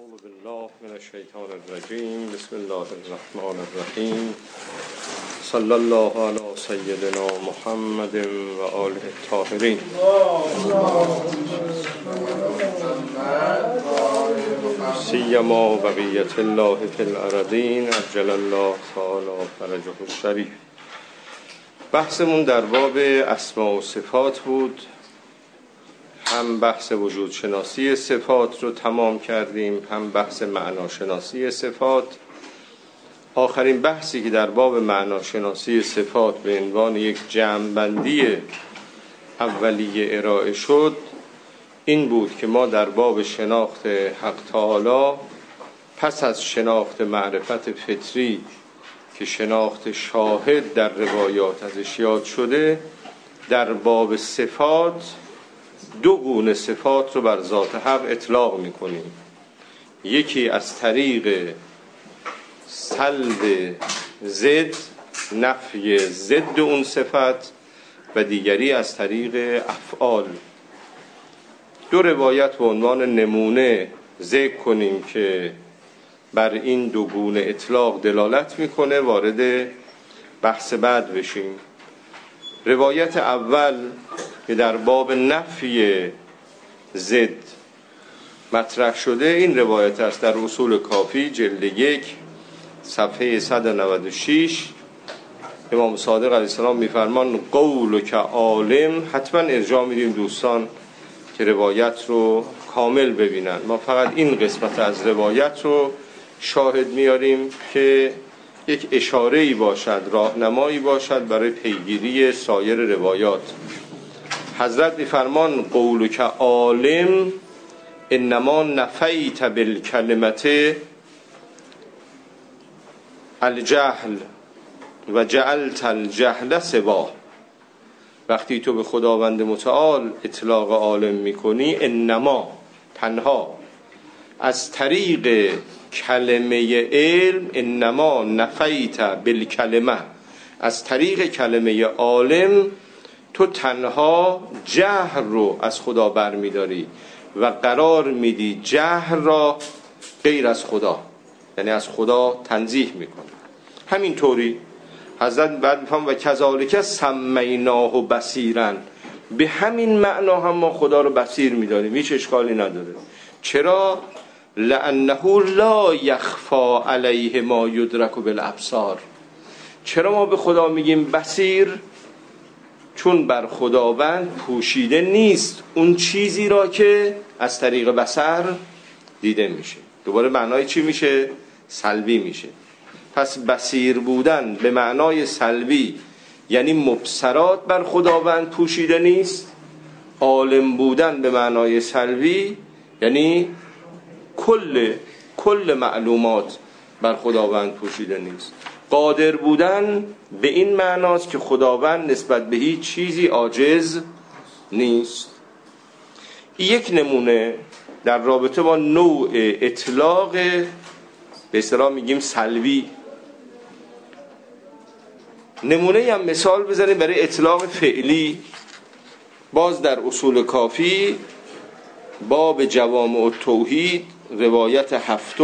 اعوذ بالله من الشیطان الرجیم. بسم الله الرحمن الرحیم. صلی الله علی سیدنا محمد و آله الطاهرین. سیما بقیت الله فی الارضین عجل الله تعالی فرجه الشریف. بحثمون در باب اسماء و صفات بود. هم بحث وجود شناسی صفات رو تمام کردیم، هم بحث معناشناسی صفات. آخرین بحثی که در باب معناشناسی صفات به عنوان یک جمع‌بندی اولیه ارائه شد این بود که ما در باب شناخت حق تعالی پس از شناخت معرفت فطری که شناخت شاهد در روایات ازش یاد شده، در باب صفات دو گونه صفات رو بر ذات حق اطلاق میکنیم. یکی از طریق سلب ضد، نفی ضد اون صفت، و دیگری از طریق افعال. دو روایت به عنوان نمونه ذکر کنیم که بر این دو گونه اطلاق دلالت میکنه، وارد بحث بعد بشیم. روایت اول که در باب نفی ضد مطرح شده این روایت است. در اصول کافی جلد 1 صفحه 196 امام صادق علیه السلام میفرمان قول که عالم. حتما ارجاع میدیم دوستان که روایت رو کامل ببینن. ما فقط این قسمت از روایت رو شاهد میاریم که یک اشاره‌ای باشد، راهنمایی باشد برای پیگیری سایر روایات. حضرت میفرمان قولک عالم انما نفیت بالکلمت الجهل و جعلت الجهل سوا. وقتی تو به خداوند متعال اطلاق عالم میکنی، انما تنها از طریق کلمه علم، انما نفیت بالکلمه، از طریق کلمه عالم تو تنها جهل رو از خدا برمیداری و قرار میدی جهل را غیر از خدا، یعنی از خدا تنزیه میکنی. همینطوری حضرت بعد میفهم و کذالک سمیناه بصیرا، به همین معنا هم ما خدا رو بصیر میداریم، هیچ اشکالی نداره. چرا؟ لانه لا یخفا علیه ما یدرک بالابصار. چرا ما به خدا میگیم بصیر؟ چون بر خداوند پوشیده نیست اون چیزی را که از طریق بصر دیده میشه. دوباره معنای چی میشه؟ سلبی میشه. پس بصیر بودن به معنای سلبی یعنی مبصرات بر خداوند پوشیده نیست. عالم بودن به معنای سلبی یعنی کل معلومات بر خداوند پوشیده نیست. قادر بودن به این معناست که خداوند نسبت به هیچ چیزی عاجز نیست. یک نمونه در رابطه با نوع اطلاق به اصطلاح میگیم سلبی. نمونه هم مثال بزنیم برای اطلاق فعلی. باز در اصول کافی باب جوامع التوحید روایت 7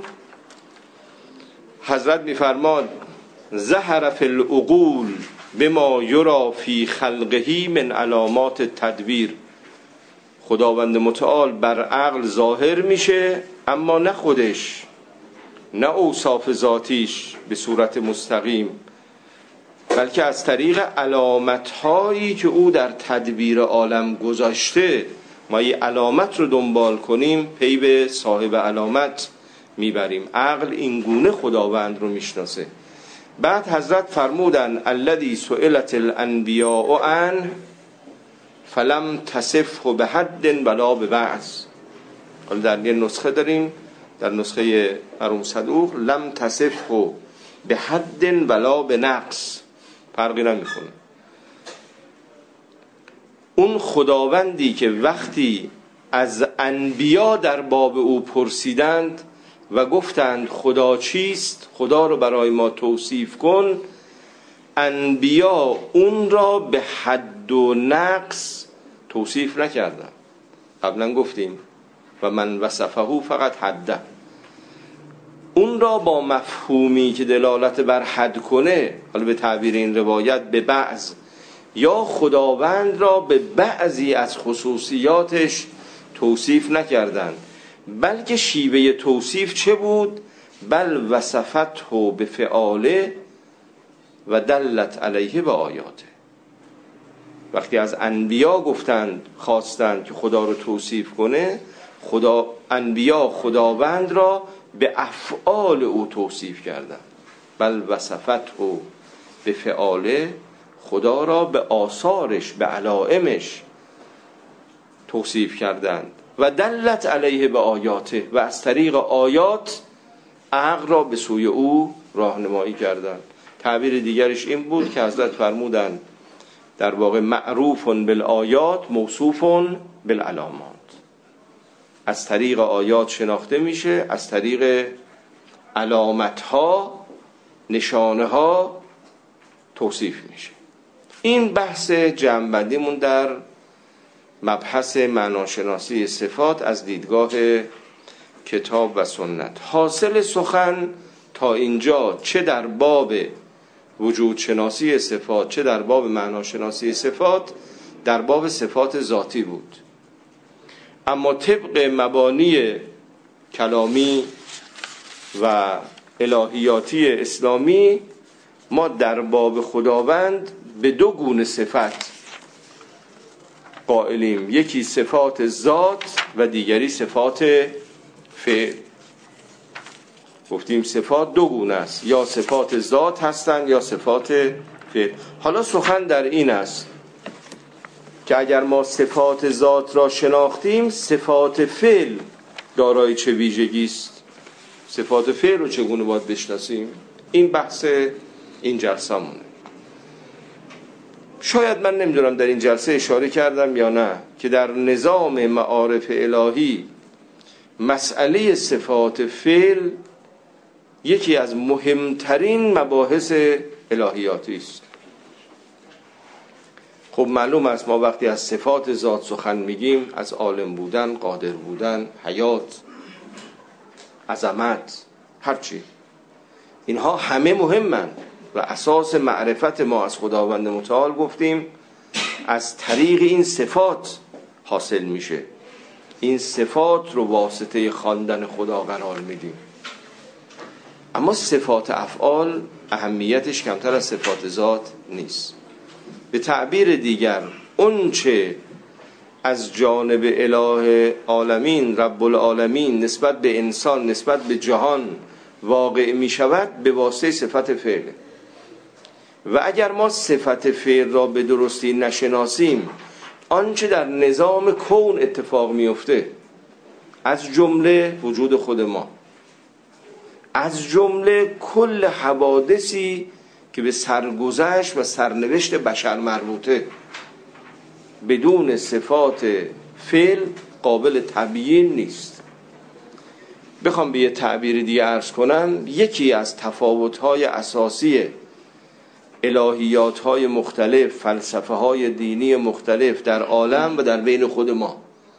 حضرت میفرماد ظهر فی العقول بما یرا فی خلقه من علامات التدبیر. خداوند متعال بر عقل ظاهر میشه، اما نه خودش، نه اوصاف ذاتیش به صورت مستقیم، بلکه از طریق علامتهایی که او در تدبیر عالم گذاشته. ما یه علامت رو دنبال کنیم پی به صاحب علامت میبریم. عقل این گونه خداوند رو میشناسه. بعد حضرت فرمودن الذی سئلت الانبیاء عنه فلم تصفه بحد ولا ببعض. حالا در یه نسخه داریم، در نسخه مرحوم صدوق لم تصفه بحد ولا بنقص، فرقی نمیکنه. اون خداوندی که وقتی از انبیا در باب او پرسیدند و گفتند خدا چیست، خدا رو برای ما توصیف کن، انبیا اون را به حد و نقص توصیف نکردند. قبلا گفتیم و من وصفه فقط حده. اون را با مفهومی که دلالت بر حد کنه، حالا به تعبیر این روایت به بعض، یا خداوند را به بعضی از خصوصیاتش توصیف نکردند، بلکه شیوه توصیف چه بود؟ بل وصفته به فعاله و دلت علیه به آیاته. وقتی از انبیا گفتند، خواستند که خدا رو توصیف کنه، انبیا خداوند را به افعال او توصیف کردند. بل وصفته به فعاله، خدا را به آثارش، به علائمش توصیف کردند. و دلت علیه به آیاته، و از طریق آیات عقل را به سوی او راهنمایی کردند. تعبیر دیگرش این بود که حضرت فرمودند در واقع معروف بالآیات موصوف بالعلامات. از طریق آیات شناخته میشه، از طریق علامتها، نشانه ها توصیف میشه. این بحث جمع‌بندیمون در مبحث معناشناسی صفات از دیدگاه کتاب و سنت. حاصل سخن تا اینجا چه در باب وجود شناسی صفات چه در باب معناشناسی صفات در باب صفات ذاتی بود. اما طبق مبانی کلامی و الهیاتی اسلامی ما در باب خداوند به دو گونه صفت قائلیم، یکی صفات ذات و دیگری صفات فعل. گفتیم صفات دو گونه است، یا صفات ذات هستند یا صفات فعل. حالا سخن در این است که اگر ما صفات ذات را شناختیم، صفات فعل دارای چه ویژگی است؟ صفات فعل رو چگونه باید بشناسیم؟ این بحث این جلسه مونه. شاید من نمیدونم در این جلسه اشاره کردم یا نه که در نظام معارف الهی مسئله صفات فعل یکی از مهمترین مباحث الهیاتی است. خب معلوم است ما وقتی از صفات ذات سخن میگیم از عالم بودن، قادر بودن، حیات، عظمت، هرچی، اینها همه مهمند و اساس معرفت ما از خداوند متعال گفتیم از طریق این صفات حاصل میشه. این صفات رو واسطه خواندن خدا قرار میدیم. اما صفات افعال اهمیتش کمتر از صفات ذات نیست. به تعبیر دیگر اون چه از جانب اله عالمین رب العالمین نسبت به انسان، نسبت به جهان واقع می شود به واسطه صفت فعل. و اگر ما صفت فعل را به درستی نشناسیم، آنچه در نظام کون اتفاق می افته، از جمله وجود خود ما، از جمله کل حوادثی که به سرگذشت و سرنوشت بشر مربوطه، بدون صفات فعل قابل تبیین نیست. بخوام به یه تعبیر دیگه عرض کنم، یکی از تفاوت‌های اساسی الهیات‌های مختلف، فلسفه‌های دینی مختلف در عالم و در بین خود ما،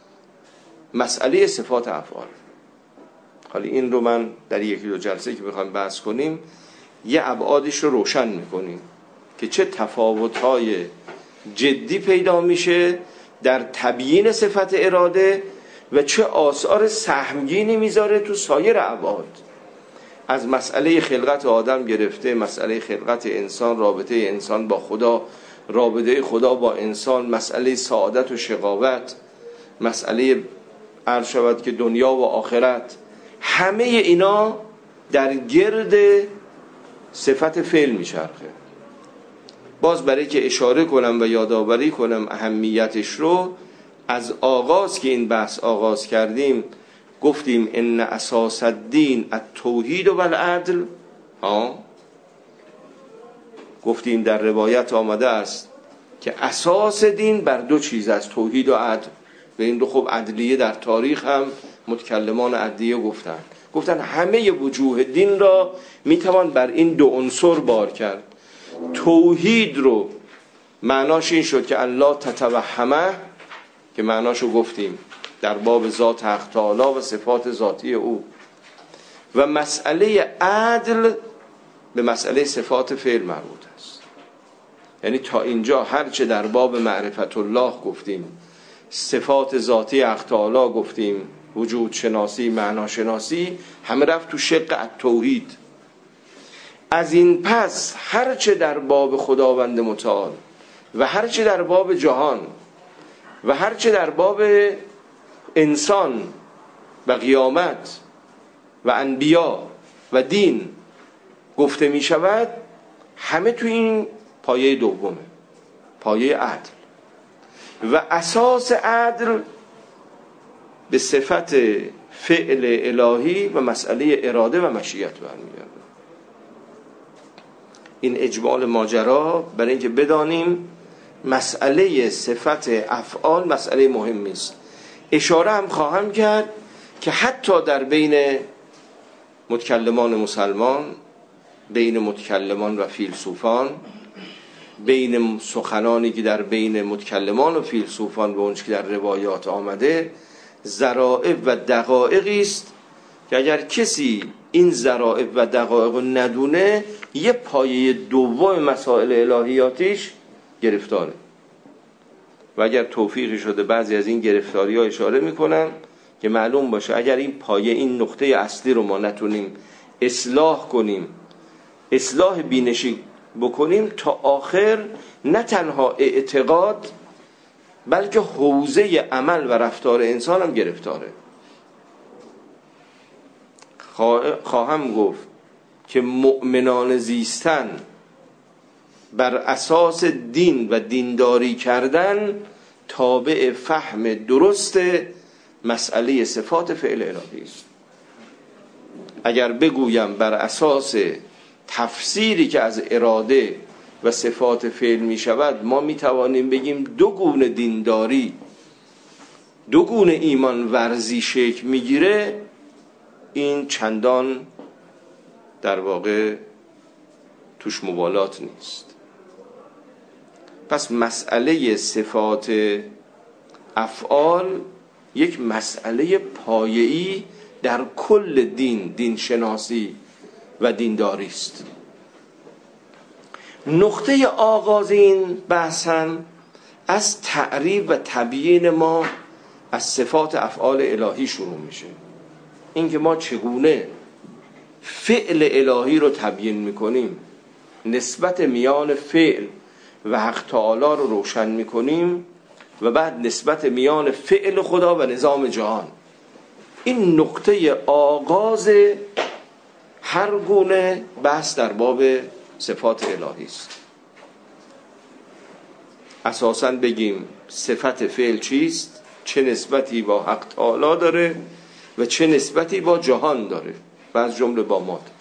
مسئله صفات افعال. حالا این رو من در یکی دو جلسه که بخوایم بحث کنیم یه ابعادش رو روشن میکنیم که چه تفاوت‌های جدی پیدا میشه در تبیین صفت اراده و چه آثار سهمگینی میذاره تو سایر ابعاد، از مسئله خلقت آدم گرفته، مسئله خلقت انسان، رابطه انسان با خدا، رابطه خدا با انسان، مسئله سعادت و شقاوت، مسئله عرض شود که دنیا و آخرت، همه اینا در گرد صفت فعل میچرخه. باز برای که اشاره کنم و یادآوری کنم اهمیتش رو، از آغاز که این بحث آغاز کردیم گفتیم ان اساس الدین التوحید و العدل. گفتیم در روایت آمده است که اساس دین بر دو چیز است، توحید و عدل. و این دو خب عدلیه در تاریخ هم متکلمان عدلیه گفتن همه وجوه دین را میتوان بر این دو عنصر بار کرد. توحید رو معناش این شد که الله تتوهمه، که معناشو گفتیم در باب ذات حق تعالی و صفات ذاتی او. و مسئله عدل به مسئله صفات فعل مربوط است. یعنی تا اینجا هرچه در باب معرفت الله گفتیم، صفات ذاتی حق تعالی گفتیم، وجود شناسی، معنا شناسی، همه رفت تو شق التوحید. از این پس هرچه در باب خداوند متعال و هرچه در باب جهان و هرچه در باب انسان و قیامت و انبیا و دین گفته می شود، همه تو این پایه دومه، پایه عدل. و اساس عدل به صفت فعل الهی و مسئله اراده و مشیت برمیگرده. این اجمال ماجرا برای اینکه بدانیم مسئله صفت افعال مسئله مهمی است. اشاره هم خواهم کرد که حتی در بین متکلمان مسلمان، بین متکلمان و فیلسوفان، بین سخنانی که در بین متکلمان و فیلسوفان به اونچه که در روایات آمده، ذرائع و دقایقی است که اگر کسی این ذرائع و دقایق رو ندونه، یه پایه دوم مسائل الهیاتیش گرفتاره. و اگر توفیقی شده بعضی از این گرفتاری ها اشاره میکنم که معلوم باشه اگر این پایه، این نقطه اصلی رو ما نتونیم اصلاح کنیم، اصلاح بینشی بکنیم، تا آخر نه تنها اعتقاد بلکه حوزه عمل و رفتار انسان هم گرفتاره. خواهم گفت که مؤمنان زیستن بر اساس دین و دینداری کردن تابع فهم درست مسئله صفات فعل الهی است. اگر بگویم بر اساس تفسیری که از اراده و صفات فعل می شود، ما می توانیم بگیم دو گونه دینداری، دو گونه ایمان ورزی شکل می گیره. این چندان در واقع توش مبالات نیست. پس مسئله صفات افعال یک مسئله پایه‌ای در کل دین شناسی و دینداری است. نقطه آغاز این بحث هم از تعریف و تبیین ما از صفات افعال الهی شروع میشه. اینکه ما چگونه فعل الهی رو تبیین میکنیم، نسبت میان فعل و حق تعالی رو روشن میکنیم و بعد نسبت میان فعل خدا و نظام جهان. این نقطه آغاز هر گونه بحث در باب صفات الهی است. اساساً بگیم صفت فعل چیست، چه نسبتی با حق تعالی داره و چه نسبتی با جهان داره و از جمله با ما داره.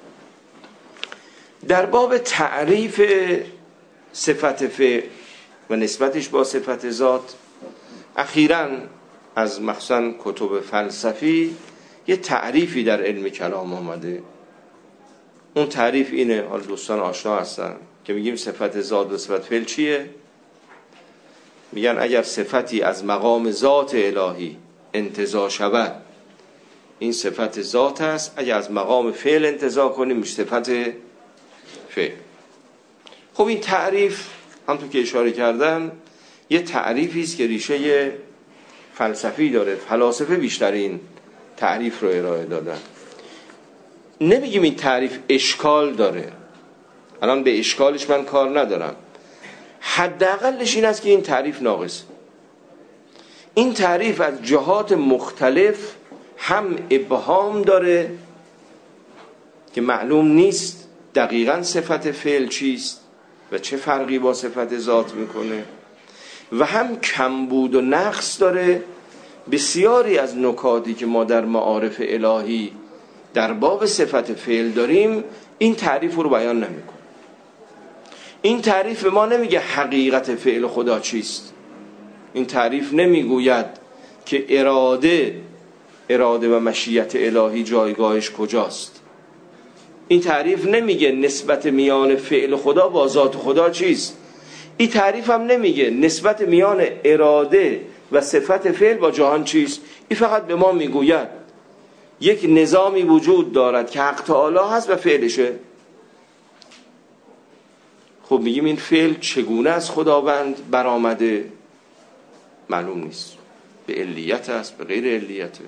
در باب تعریف صفت فعل و نسبتش با صفت ذات، اخیراً از مخصوصاً کتب فلسفی یه تعریفی در علم کلام آمده. اون تعریف اینه، حالا دوستان آشنا هستن که میگیم صفت ذات و صفت فعل چیه؟ میگن اگر صفتی از مقام ذات الهی انتزاع شود، این صفت ذات است. اگر از مقام فعل انتزاع کنیم میشه صفت فعل. خب این تعریف همونطور که اشاره کردم یه تعریفی است که ریشه فلسفی داره. فلاسفه بیشتر این تعریف رو ارائه دادن. نمیگیم این تعریف اشکال داره، الان به اشکالش من کار ندارم، حداقلش این است که این تعریف ناقصه. این تعریف از جهات مختلف هم ابهام داره که معلوم نیست دقیقاً صفت فعل چیست و چه فرقی با صفت ذات میکنه، و هم کمبود و نقص داره. بسیاری از نکاتی که ما در معارف الهی در باب صفت فعل داریم این تعریف رو بیان نمیکنه. این تعریف ما نمیگه حقیقت فعل خدا چیست. این تعریف نمیگوید که اراده و مشیت الهی جایگاهش کجاست. این تعریف نمیگه نسبت میان فعل خدا با ذات خدا چیست. این تعریف هم نمیگه نسبت میان اراده و صفت فعل با جهان چیست. این فقط به ما میگوید یک نظامی وجود دارد که حق تعالی هست و فعلشه. خب میگیم این فعل چگونه از خداوند برآمده؟ معلوم نیست، به علیت است، به غیر علیته.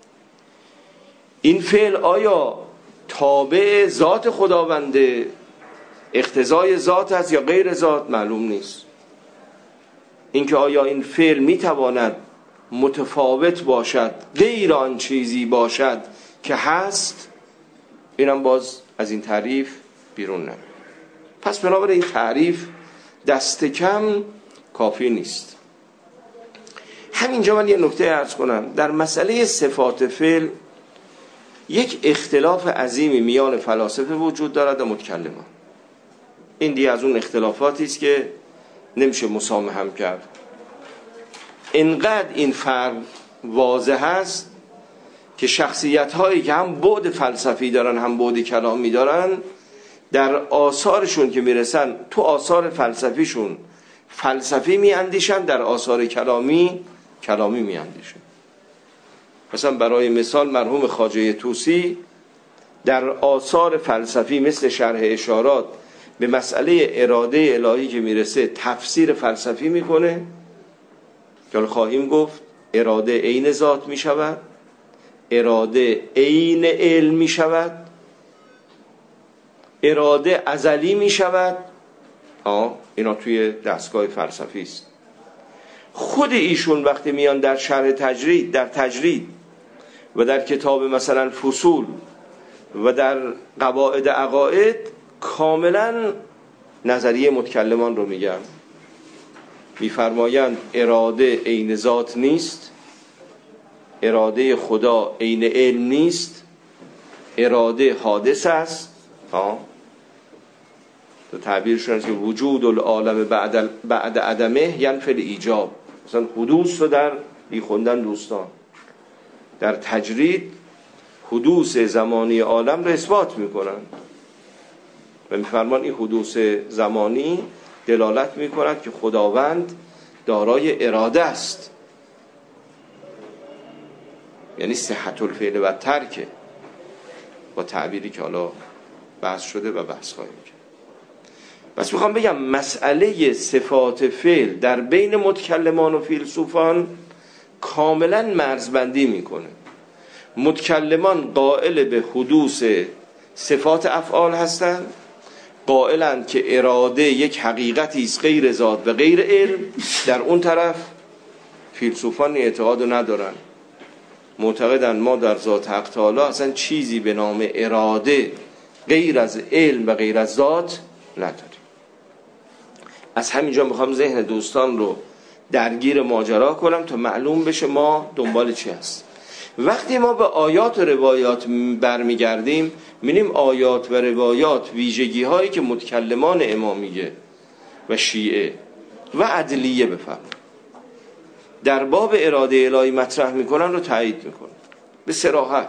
این فعل آیا تابع ذات خداونده، اقتضای ذات است یا غیر ذات؟ معلوم نیست. اینکه آیا این فعل میتواند متفاوت باشد، غیر آن چیزی باشد که هست، اینم باز از این تعریف بیرون نمیاد. پس بنابراین این تعریف دست کم کافی نیست. همینجا من یه نکته عرض کنم. در مسئله صفات فعل یک اختلاف عظیمی میان فلاسفه وجود دارد و متکلمان. این دیگه از اون اختلافاتی است که نمیشه مسامحه کرد. اینقدر این فرق واضح است که شخصیت هایی که هم بعد فلسفی دارن هم بعد کلامی دارن، در آثارشون که میرسن تو آثار فلسفیشون فلسفی میاندیشن، در آثار کلامی میاندیشن. مثلا برای مثال مرحوم خواجه طوسی در آثار فلسفی مثل شرح اشارات به مسئله اراده الهی که میرسه تفسیر فلسفی میکنه که خواهیم گفت اراده عین ذات میشود، اراده عین علم میشود، اراده ازلی میشود. اینا توی دستگاه فلسفی است. خود ایشون وقتی میان در شرح تجرید، در تجرید و در کتاب مثلا فصول و در قواعد عقاید کاملا نظریه متکلمان رو میگن. میفرمایند اراده عین ذات نیست، اراده خدا عین علم نیست، اراده حادث است. تو تعبیرشون است که وجود العالم بعد عدمه ینفی الایجاب. مثلا حدوث رو در خوندن دوستان در تجرید حدوث زمانی عالم رو اثبات میکنن و میفرمان این حدوث زمانی دلالت میکند که خداوند دارای اراده است، یعنی صحت الفعل و ترک، با تعبیری که حالا بحث شده و بحث خواهیم کرد. بس میخوام بگم مسئله صفات فعل در بین متکلمان و فیلسوفان کاملا مرزبندی میکنه. متکلمان قائل به حدوث صفات افعال هستند، قائلند که اراده یک حقیقتی است غیر ذات و غیر علم. در اون طرف فیلسوفان اعتقاد ندارن، معتقدن ما در ذات حق تعالی اصلا چیزی به نام اراده غیر از علم و غیر از ذات نداریم. از همینجا میخوام ذهن دوستان رو درگیر ماجرا کنم تا معلوم بشه ما دنبال چی هست. وقتی ما به آیات و روایات برمیگردیم می‌بینیم آیات و روایات ویژگی هایی که متکلمان امامیه و شیعه و عدلیه بفرمایید در باب اراده الهی مطرح میکنن رو تایید میکنن به صراحت،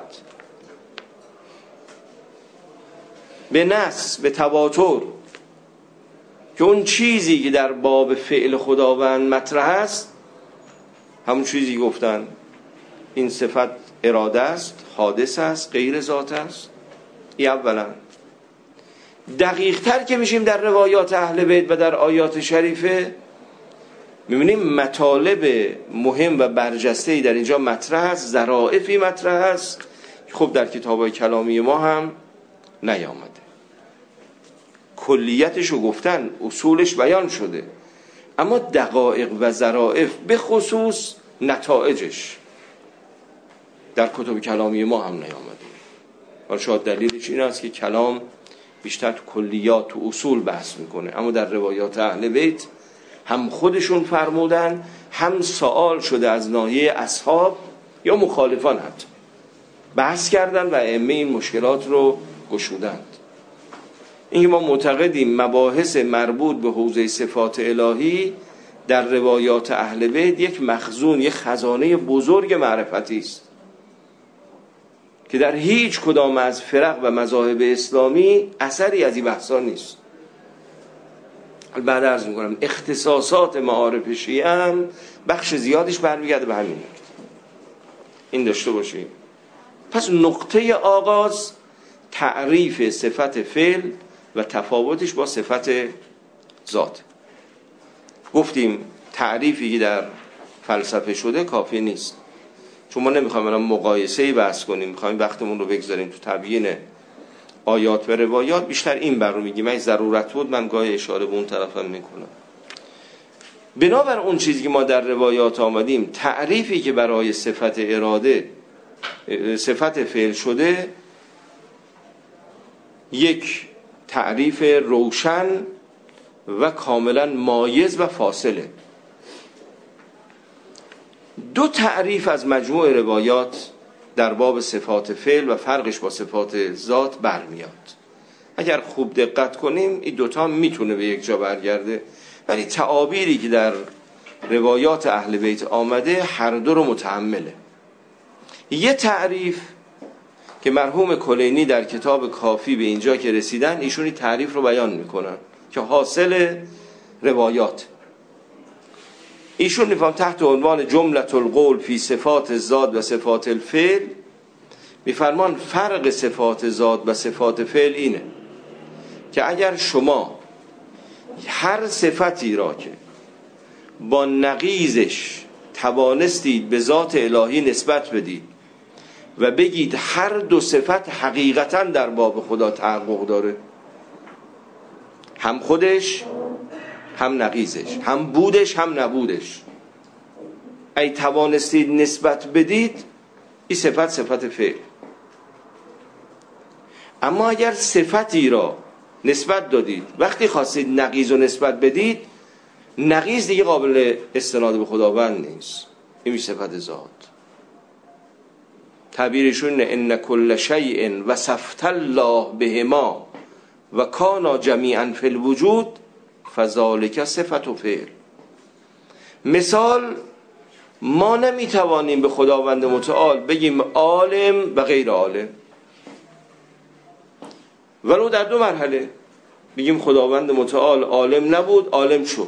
به نص، به تواتر، که اون چیزی که در باب فعل خداوند مطرح است همون چیزی گفتن این صفت اراده است، حادث است، غیر ذات است. این اولا. دقیق تر که میشیم در روایات اهل بیت و در آیات شریفه میبینیم مطالب مهم و برجسته‌ای در اینجا مطرح است، ظرافی مطرح است. خب در کتاب‌های کلامی ما هم نیامده. کلیتشو گفتن، اصولش بیان شده، اما دقایق و ظرافت به خصوص نتایجش در کتب کلامی ما هم نیامده. حالا شاید دلیلش این است که کلام بیشتر تو کلیات و اصول بحث میکنه، اما در روایات اهل بیت هم خودشون فرمودن، هم سوال شده از ناحیه اصحاب یا مخالفان حتی بحث کردن و ائمه این مشکلات رو گشودند. اینکه ما معتقدیم مباحث مربوط به حوزه صفات الهی در روایات اهل بیت یک مخزون، یک خزانه بزرگ معرفتی است که در هیچ کدام از فرق و مذاهب اسلامی اثری از این بحثا نیست. بعد عرض میکنم اختصاصات معارف شیعه هم بخش زیادش برمیگرده به همین نکته. این داشته باشیم. پس نقطه آغاز تعریف صفت فعل و تفاوتش با صفت ذات. گفتیم تعریفی که در فلسفه شده کافی نیست، چون ما نمیخوایم الان مقایسه‌ای بحث کنیم، میخوایم وقتمون رو بگذاریم تو تبیین آیات و روایات. بیشتر این بر رو میگیم، اگه ضرورت بود من گاهی اشاره به اون طرفم میکنم. بنابر اون چیزی که ما در روایات آمدیم، تعریفی که برای صفت اراده صفت فعل شده یک تعریف روشن و کاملا مایز و فاصله. دو تعریف از مجموع روایات در باب صفات فعل و فرقش با صفات ذات برمیاد. اگر خوب دقت کنیم این دوتا میتونه به یک جا برگرده، ولی تعابیری که در روایات اهل بیت آمده هر دو رو متحمله. یه تعریف که مرحوم کلینی در کتاب کافی به اینجا که رسیدن، ایشونی تعریف رو بیان میکنن که حاصل روایات. ایشون میفهم تحت عنوان جملة القول فی صفات ذات و صفات الفعل، میفرمان فرق صفات ذات و صفات فعل اینه که اگر شما هر صفتی را که با نقیضش توانستید به ذات الهی نسبت بدید و بگید هر دو صفت حقیقتا در باب خدا تحقق داره، هم خودش هم نقیضش، هم بودش هم نبودش، ای توانستید نسبت بدید، این صفت فعل. اما اگر صفتی را نسبت دادید، وقتی خواستید نقیض رو نسبت بدید، نقیض دیگه قابل استناد به خداوند نیست، این صفت ذات. تعبیرشون ان کل شیء وصفت الله بهما و کانا جمیعا فی الوجود فذلک صفت و فعل. مثال، ما نمیتوانیم به خداوند متعال بگیم عالم و غیر عالم، ولو در دو مرحله. بگیم خداوند متعال عالم نبود، عالم شد،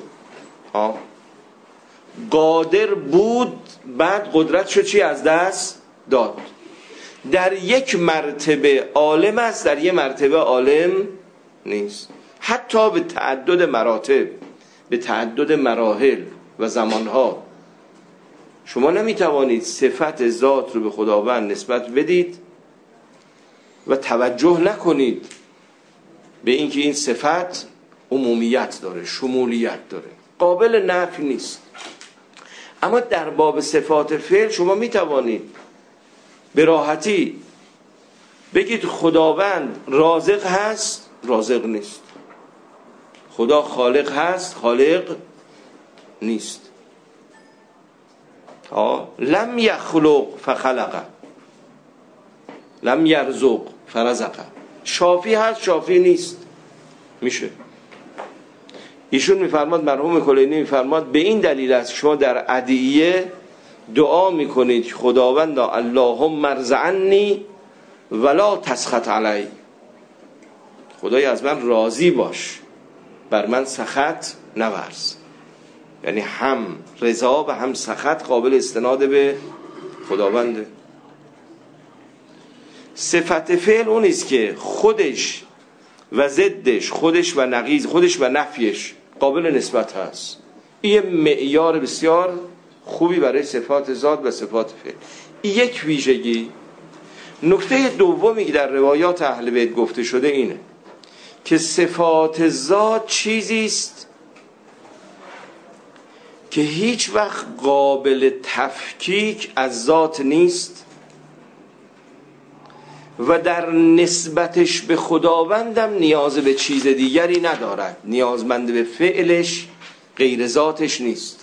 قادر بود، بعد قدرت شد چی از دست داد. در یک مرتبه عالم است، در یک مرتبه عالم نیست. حتی به تعدد مراتب، به تعدد مراحل و زمانها شما نمیتوانید صفت ذات رو به خداوند نسبت بدید و توجه نکنید به اینکه این صفت عمومیت داره، شمولیت داره، قابل نفی نیست. اما در باب صفات فعل شما میتوانید به راحتی بگید خداوند رازق هست، رازق نیست. خدا خالق هست، خالق نیست. لم یخلق فخلق، لم یرزق فرزق. شافی هست، شافی نیست. میشه. ایشون میفرماد، مرحوم کلینی میفرماد، به این دلیل است شما در ادعیه دعا میکنید خداوند اللهم ارضعنی ولا تسخط علی، خدای از من راضی باش، بر من سخط نورز. یعنی هم رضا و هم سخط قابل استناد به خداونده. صفت فعل اونیست که خودش و ضدش، خودش و نقیض، خودش و نفیش قابل نسبت هست. این معیار بسیار خوبی برای صفات ذات و صفات فعل. این یک ویژگی. نکته دومی که در روایات اهل بیت گفته شده اینه که صفات ذات چیزی است که هیچ وقت قابل تفکیک از ذات نیست و در نسبتش به خداوندم نیاز به چیز دیگری ندارد، نیازمند به فعلش غیر ذاتش نیست.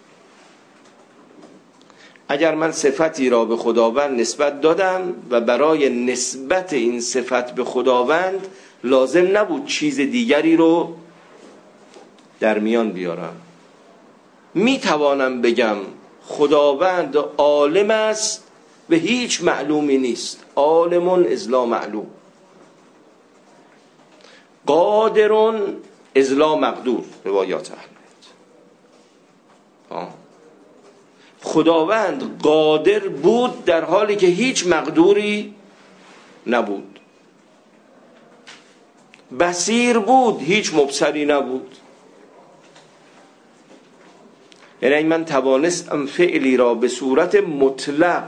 اگر من صفتی را به خداوند نسبت دادم و برای نسبت این صفت به خداوند لازم نبود چیز دیگری رو در میان بیارم، می توانم بگم خداوند عالم است و هیچ معلومی نیست، عالمون از لا معلوم، قادرون اذ لا مقدور، روایات اهل بیت. خداوند قادر بود در حالی که هیچ مقدوری نبود، بصیر بود هیچ مبصری نبود. یعنی من توانستم فعلی را به صورت مطلق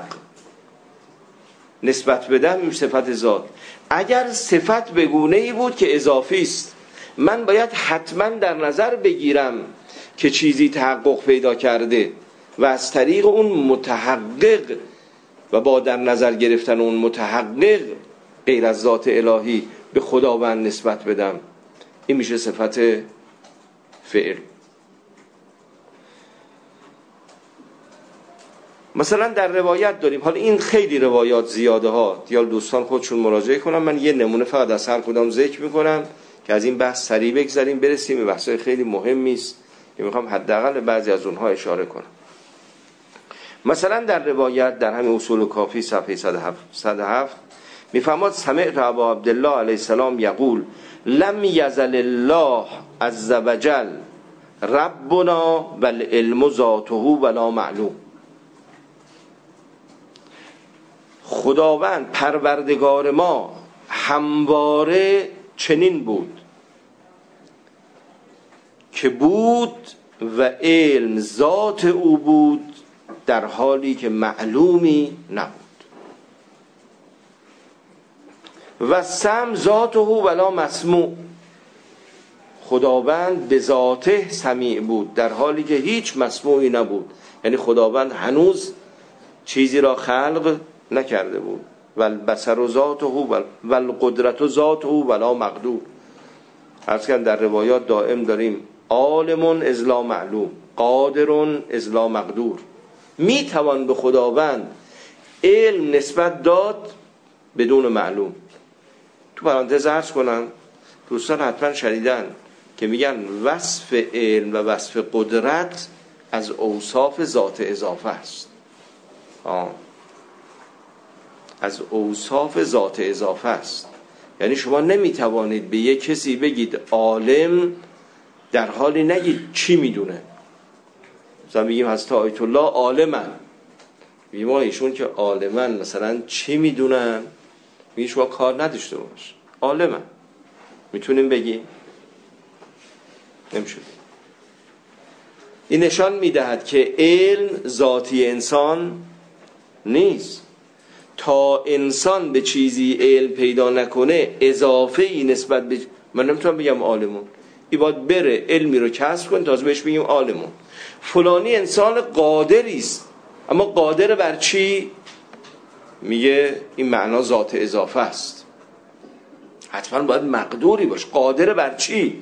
نسبت بدم صفت ذات. اگر صفت به گونه‌ای بود که اضافی است، من باید حتما در نظر بگیرم که چیزی تحقق پیدا کرده و از طریق اون متحقق و با در نظر گرفتن اون متحقق غیر از ذات الهی به خداوند نسبت بدم. این میشه صفت فعل. مثلا در روایت داریم، حالا این خیلی روایات زیاده ها، یا دوستان خودشون مراجعه کنم، من یه نمونه فقط از هر کدام ذکر میکنم که از این بحث سریع بگذریم برسیم به بحثای خیلی مهمی است که میخوام حداقل بعضی از اونها اشاره کنم. مثلا در روایت در همین اصول کافی صفحه 107 میفرماد سمعت ابا عبدالله علیه السلام یقول لم یزل الله عز وجل ربنا والعلم ذاته ولا معلوم. خداوند پروردگار ما همواره چنین بود که بود و علم ذات او بود در حالی که معلومی نبود. و سمع ذاته ولا مسموع، خداوند به ذاته سمیع بود در حالی که هیچ مسموعی نبود. یعنی خداوند هنوز چیزی را خلق نکرده بود. والبصر ذاته والقدرت ذاته ولا مقدور. عرض کردم در روایات دائم داریم عالم اذ لا معلوم، قادر اذ لا مقدور. می توان به خداوند علم نسبت داد بدون معلوم. تو پرانتز عرض کنم، دوستان حتما شنیدن که میگن وصف علم و وصف قدرت از اوصاف ذات اضافه است. از اوصاف ذات اضافه است. یعنی شما نمیتوانید به یک کسی بگید عالم در حالی نگید چی میدونه. مثلا میگیم حضرت آیت الله عالمن، میگیم ایشون که عالمن مثلا چی میدونن، میگیم شما کار نداشته باش، عالمن. میتونیم بگیم؟ نمیشه. این نشان میدهد که علم ذاتی انسان نیست. تا انسان به چیزی علم پیدا نکنه اضافه‌ای نسبت به، من نمیتونم بگم عالمون، این باید بره علمی رو کسب کنه تازه بهش بگیم عالمون. فلانی انسان قادری است، اما قادر بر چی؟ میگه این معنا ذات اضافه است. حتما باید مقدوری باش. قادر بر چی؟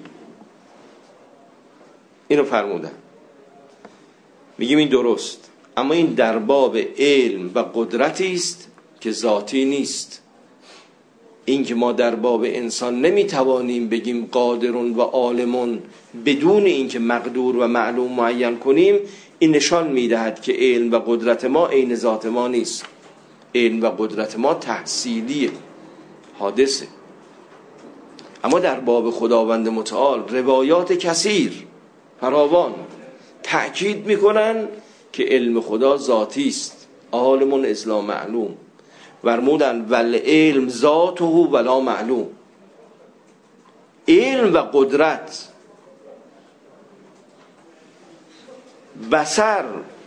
اینو فرمودن. میگیم این درست، اما این در باب علم و قدرتی است که ذاتی نیست. این که ما در باب انسان نمیتوانیم بگیم قادرون و عالمون بدون اینکه مقدور و معلوم معین کنیم، این نشان میدهد که علم و قدرت ما عین ذات ما نیست. علم و قدرت ما تحصیلیه، حادثه. اما در باب خداوند متعال روایات کثیر فراوان تأکید میکنن که علم خدا ذاتی است، عالمون اذ لا معلوم. فرمودن والعلم ذاته ولا معلوم. علم و قدرت، بصر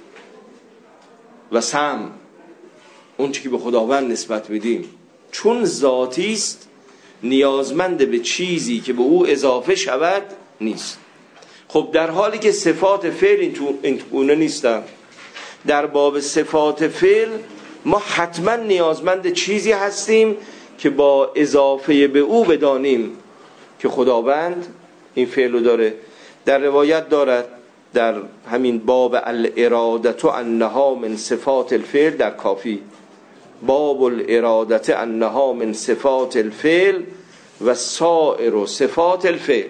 و سمع، اون چی که به خداوند نسبت میدیم، چون ذاتی است نیازمند به چیزی که به او اضافه شود نیست. خب در حالی که صفات فعل این گونه نیستن، در باب صفات فعل ما حتما نیازمند چیزی هستیم که با اضافه به او بدانیم که خداوند این فعل رو داره. در روایت دارد در همین باب الارادة انها من صفات الفعل، در کافی باب الارادة انها من صفات الفعل و سائر صفات الفعل.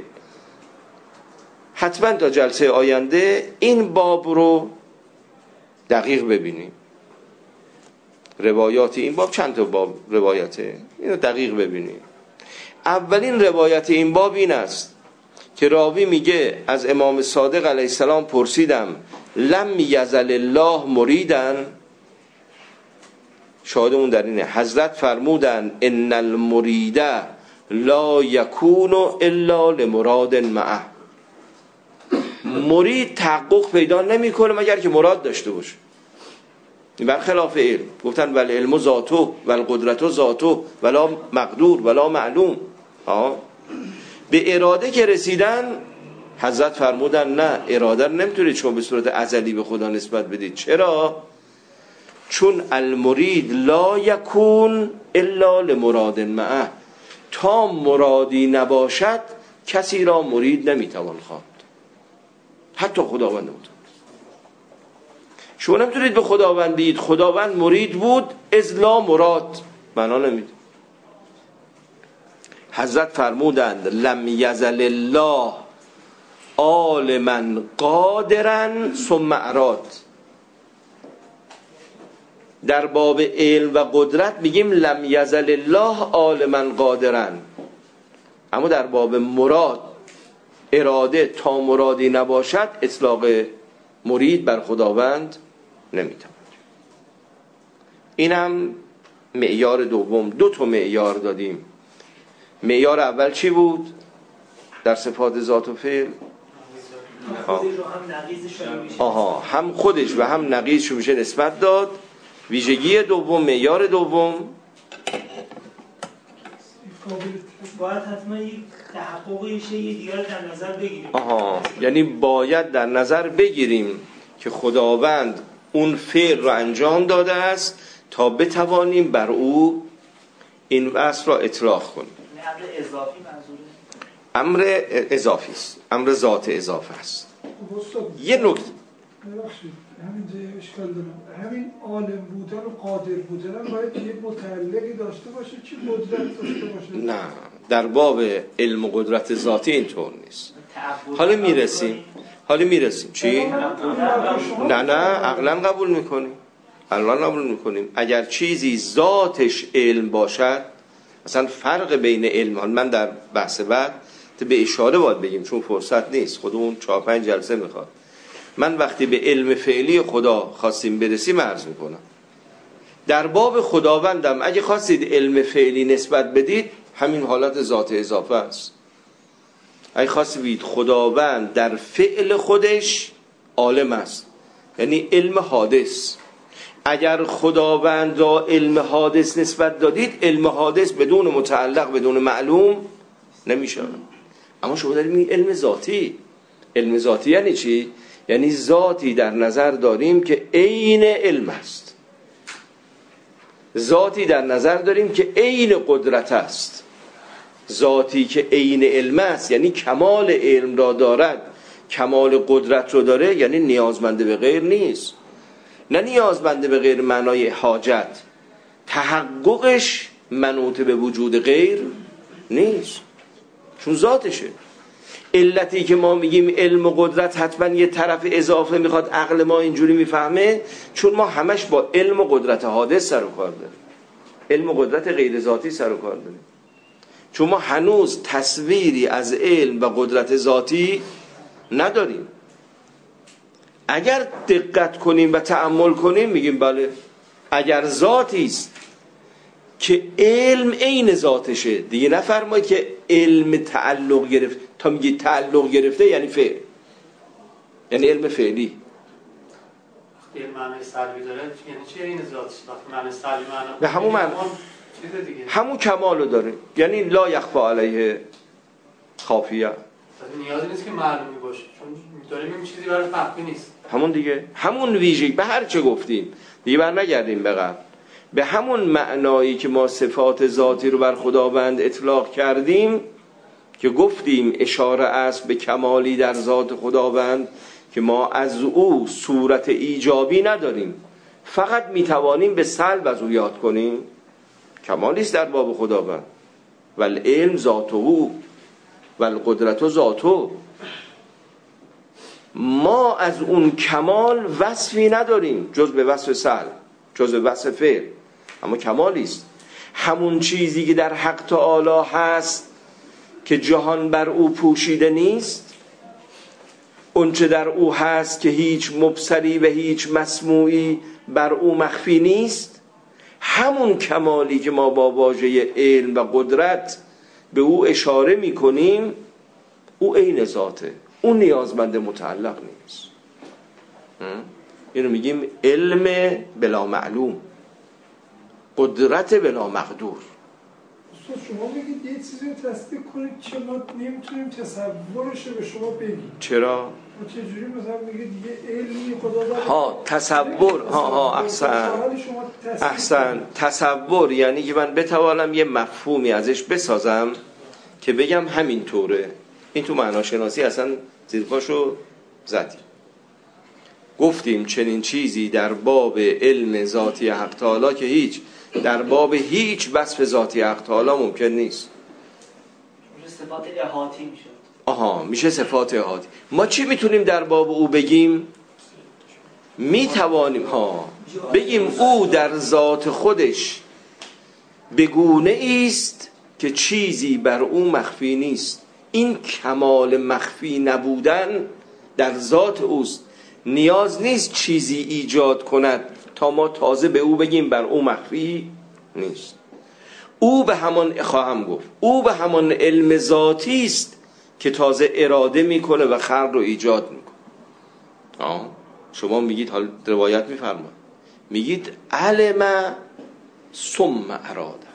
حتما تا جلسه آینده این باب رو دقیق ببینیم. روایات این باب چند تا باب روایته، اینو دقیق ببینیم. اولین روایت این باب این است که راوی میگه از امام صادق علیه السلام پرسیدم لم یزل الله مریدن، شاهدمون در اینه حضرت فرمودن ان المرید لا یکون الا لمراد معه، مرید تحقق پیدا نمیکنه مگر که مراد داشته باشه. برخلاف علم گفتن ول علم ذاتو ول قدرت ذاتو ولا مقدور ولا معلوم. به اراده که رسیدن حضرت فرمودن نه، اراده رو نمیتونید شما به صورت ازلی به خدا نسبت بدید. چرا؟ چون المرید لا یکون الا لمراد معه، تا مرادی نباشد کسی را مرید نمیتوان خواند، حتی خداوند متعال. شما نمیتونید به خداوند بگید خداوند مرید بود از لا مراد، معنا نمیده. حضرت فرمودند لم یزل الله عالما قادرا ثم اراد. در باب علم و قدرت میگیم لم یزل الله عالما قادرا، اما در باب مراد اراده تا مرادی نباشد اطلاق مرید بر خداوند نمیتواند. اینم معیار دوم. دو تا معیار دادیم. معیار اول چی بود در صفات ذات و فعل؟ هم خودش و هم نقیضش میشه نسبت داد. ویژگی دوم، معیار دوم، باید حتما یک تحققی شه، یه دیگر در نظر بگیریم. یعنی باید در نظر بگیریم که خداوند اون فعل رو انجام داده است تا بتوانیم بر او این وصف را اطلاق کنیم. امر اضافی منظوره؟ امر اضافی است، امر ذات اضافه است. یه نکته همین اشکال دارم، همین عالم بودن و قادر بودن باید یه متعلقی داشته باشه چی قدرت داشته باشه؟ نه، در باب علم و قدرت ذاتی اینطور نیست. حالا میرسیم چی؟ نه عقلا قبول میکنیم، اگر چیزی ذاتش علم باشد، مثلا فرق بین علم، من در بحث بعد به اشاره باید بگیم چون فرصت نیست، خودمون 4-5 جلسه میخواد. من وقتی به علم فعلی خدا خواستیم برسیم عرض میکنم. در باب خداوندم اگه خواستید علم فعلی نسبت بدید همین حالت ذات اضافه است. اگه خواستید خداوند در فعل خودش عالم است، یعنی علم حادث. اگر خداوند را علم حادث نسبت دادید، علم حادث بدون متعلق بدون معلوم نمیشه. اما شما دارید علم ذاتی. علم ذاتی یعنی چی؟ یعنی ذاتی در نظر داریم که عین علم است، ذاتی در نظر داریم که عین قدرت است. ذاتی که عین علم است یعنی کمال علم را دارد، کمال قدرت را داره، یعنی نیازمند به غیر نیست. نه نیازمند به غیر معنای حاجت، تحققش منوط به وجود غیر نیست، چون ذاتشه. علتی که ما میگیم علم و قدرت حتما یه طرف اضافه میخواد، عقل ما اینجوری میفهمه، چون ما همش با علم و قدرت حادث سر و کار داریم، علم و قدرت غیر ذاتی سر و کار داریم. چون ما هنوز تصویری از علم و قدرت ذاتی نداریم. اگر دقت کنیم و تأمل کنیم میگیم بله، اگر ذاتی است که علم عین ذاتشه، دیگه نفرمایید که علم تعلق گرفت. تا میگی تعلق گرفته یعنی فعل، یعنی علم فعلی. علم معنی سلبی داره یعنی چی عین ذاتش؟ وقتی معنی سلبی معنی به همون معنی چیز دیگه، همون کمالو داره، یعنی لا یخفا علیه خافیه. نیازی نیست که معلومی باشه، چون داریم این چیزی برای مخفی نیست. همون دیگه، همون ویژگی، به هر چه گفتیم دیگه بر نگردیم به قبل، به همون معنایی که ما صفات ذاتی رو بر خداوند اطلاق کردیم که گفتیم اشاره است به کمالی در ذات خداوند که ما از او صورت ایجابی نداریم، فقط میتوانیم به سلب از او یاد کنیم. کمالی است در باب خداوند. والعلم ذاته والقدرت ذاته. ما از اون کمال وصفی نداریم جز به وصف سلب، جز به وصف فعل، اما کمالی است. همون چیزی که در حق تعالی هست که جهان بر او پوشیده نیست، اون چه در او هست که هیچ مبصری و هیچ مسموعی بر او مخفی نیست، همون کمالی که ما با واژه علم و قدرت به او اشاره میکنیم او عین ذاته، اون نیازمند متعلق نیست. اینو میگیم علم بلا معلوم، قدرت بلا مقدور. شما بگید یه چیزی رو تصدیق کنید که ما نمیتونیم تصورش به شما بگیم. چرا؟ ما چجوری مثلا میگید یه علمی خدا داره؟ ها تصور، احسن تصور یعنی که من بتوانم یه مفهومی ازش بسازم که بگم همین طوره. این تو معناشناسی اصلا زیرپاشو زدیم. گفتیم چنین چیزی در باب علم ذاتی حق تعالی که هیچ در باب هیچ وصف ذاتی حق تعالی ممکن نیست. صفات احاطی میشه. میشه صفات احاطی. ما چی میتونیم در باب او بگیم؟ میتوانیم بگیم او در ذات خودش بگونه است که چیزی بر او مخفی نیست. این کمال مخفی نبودن در ذات اوست. نیاز نیست چیزی ایجاد کند تا ما تازه به او بگیم بر او مخفی نیست. او به همان او به همان علم ذاتی است که تازه اراده میکنه و خلق رو ایجاد میکنه. شما میگید، حال روایت میفرماید، میگید علم ثم اراده،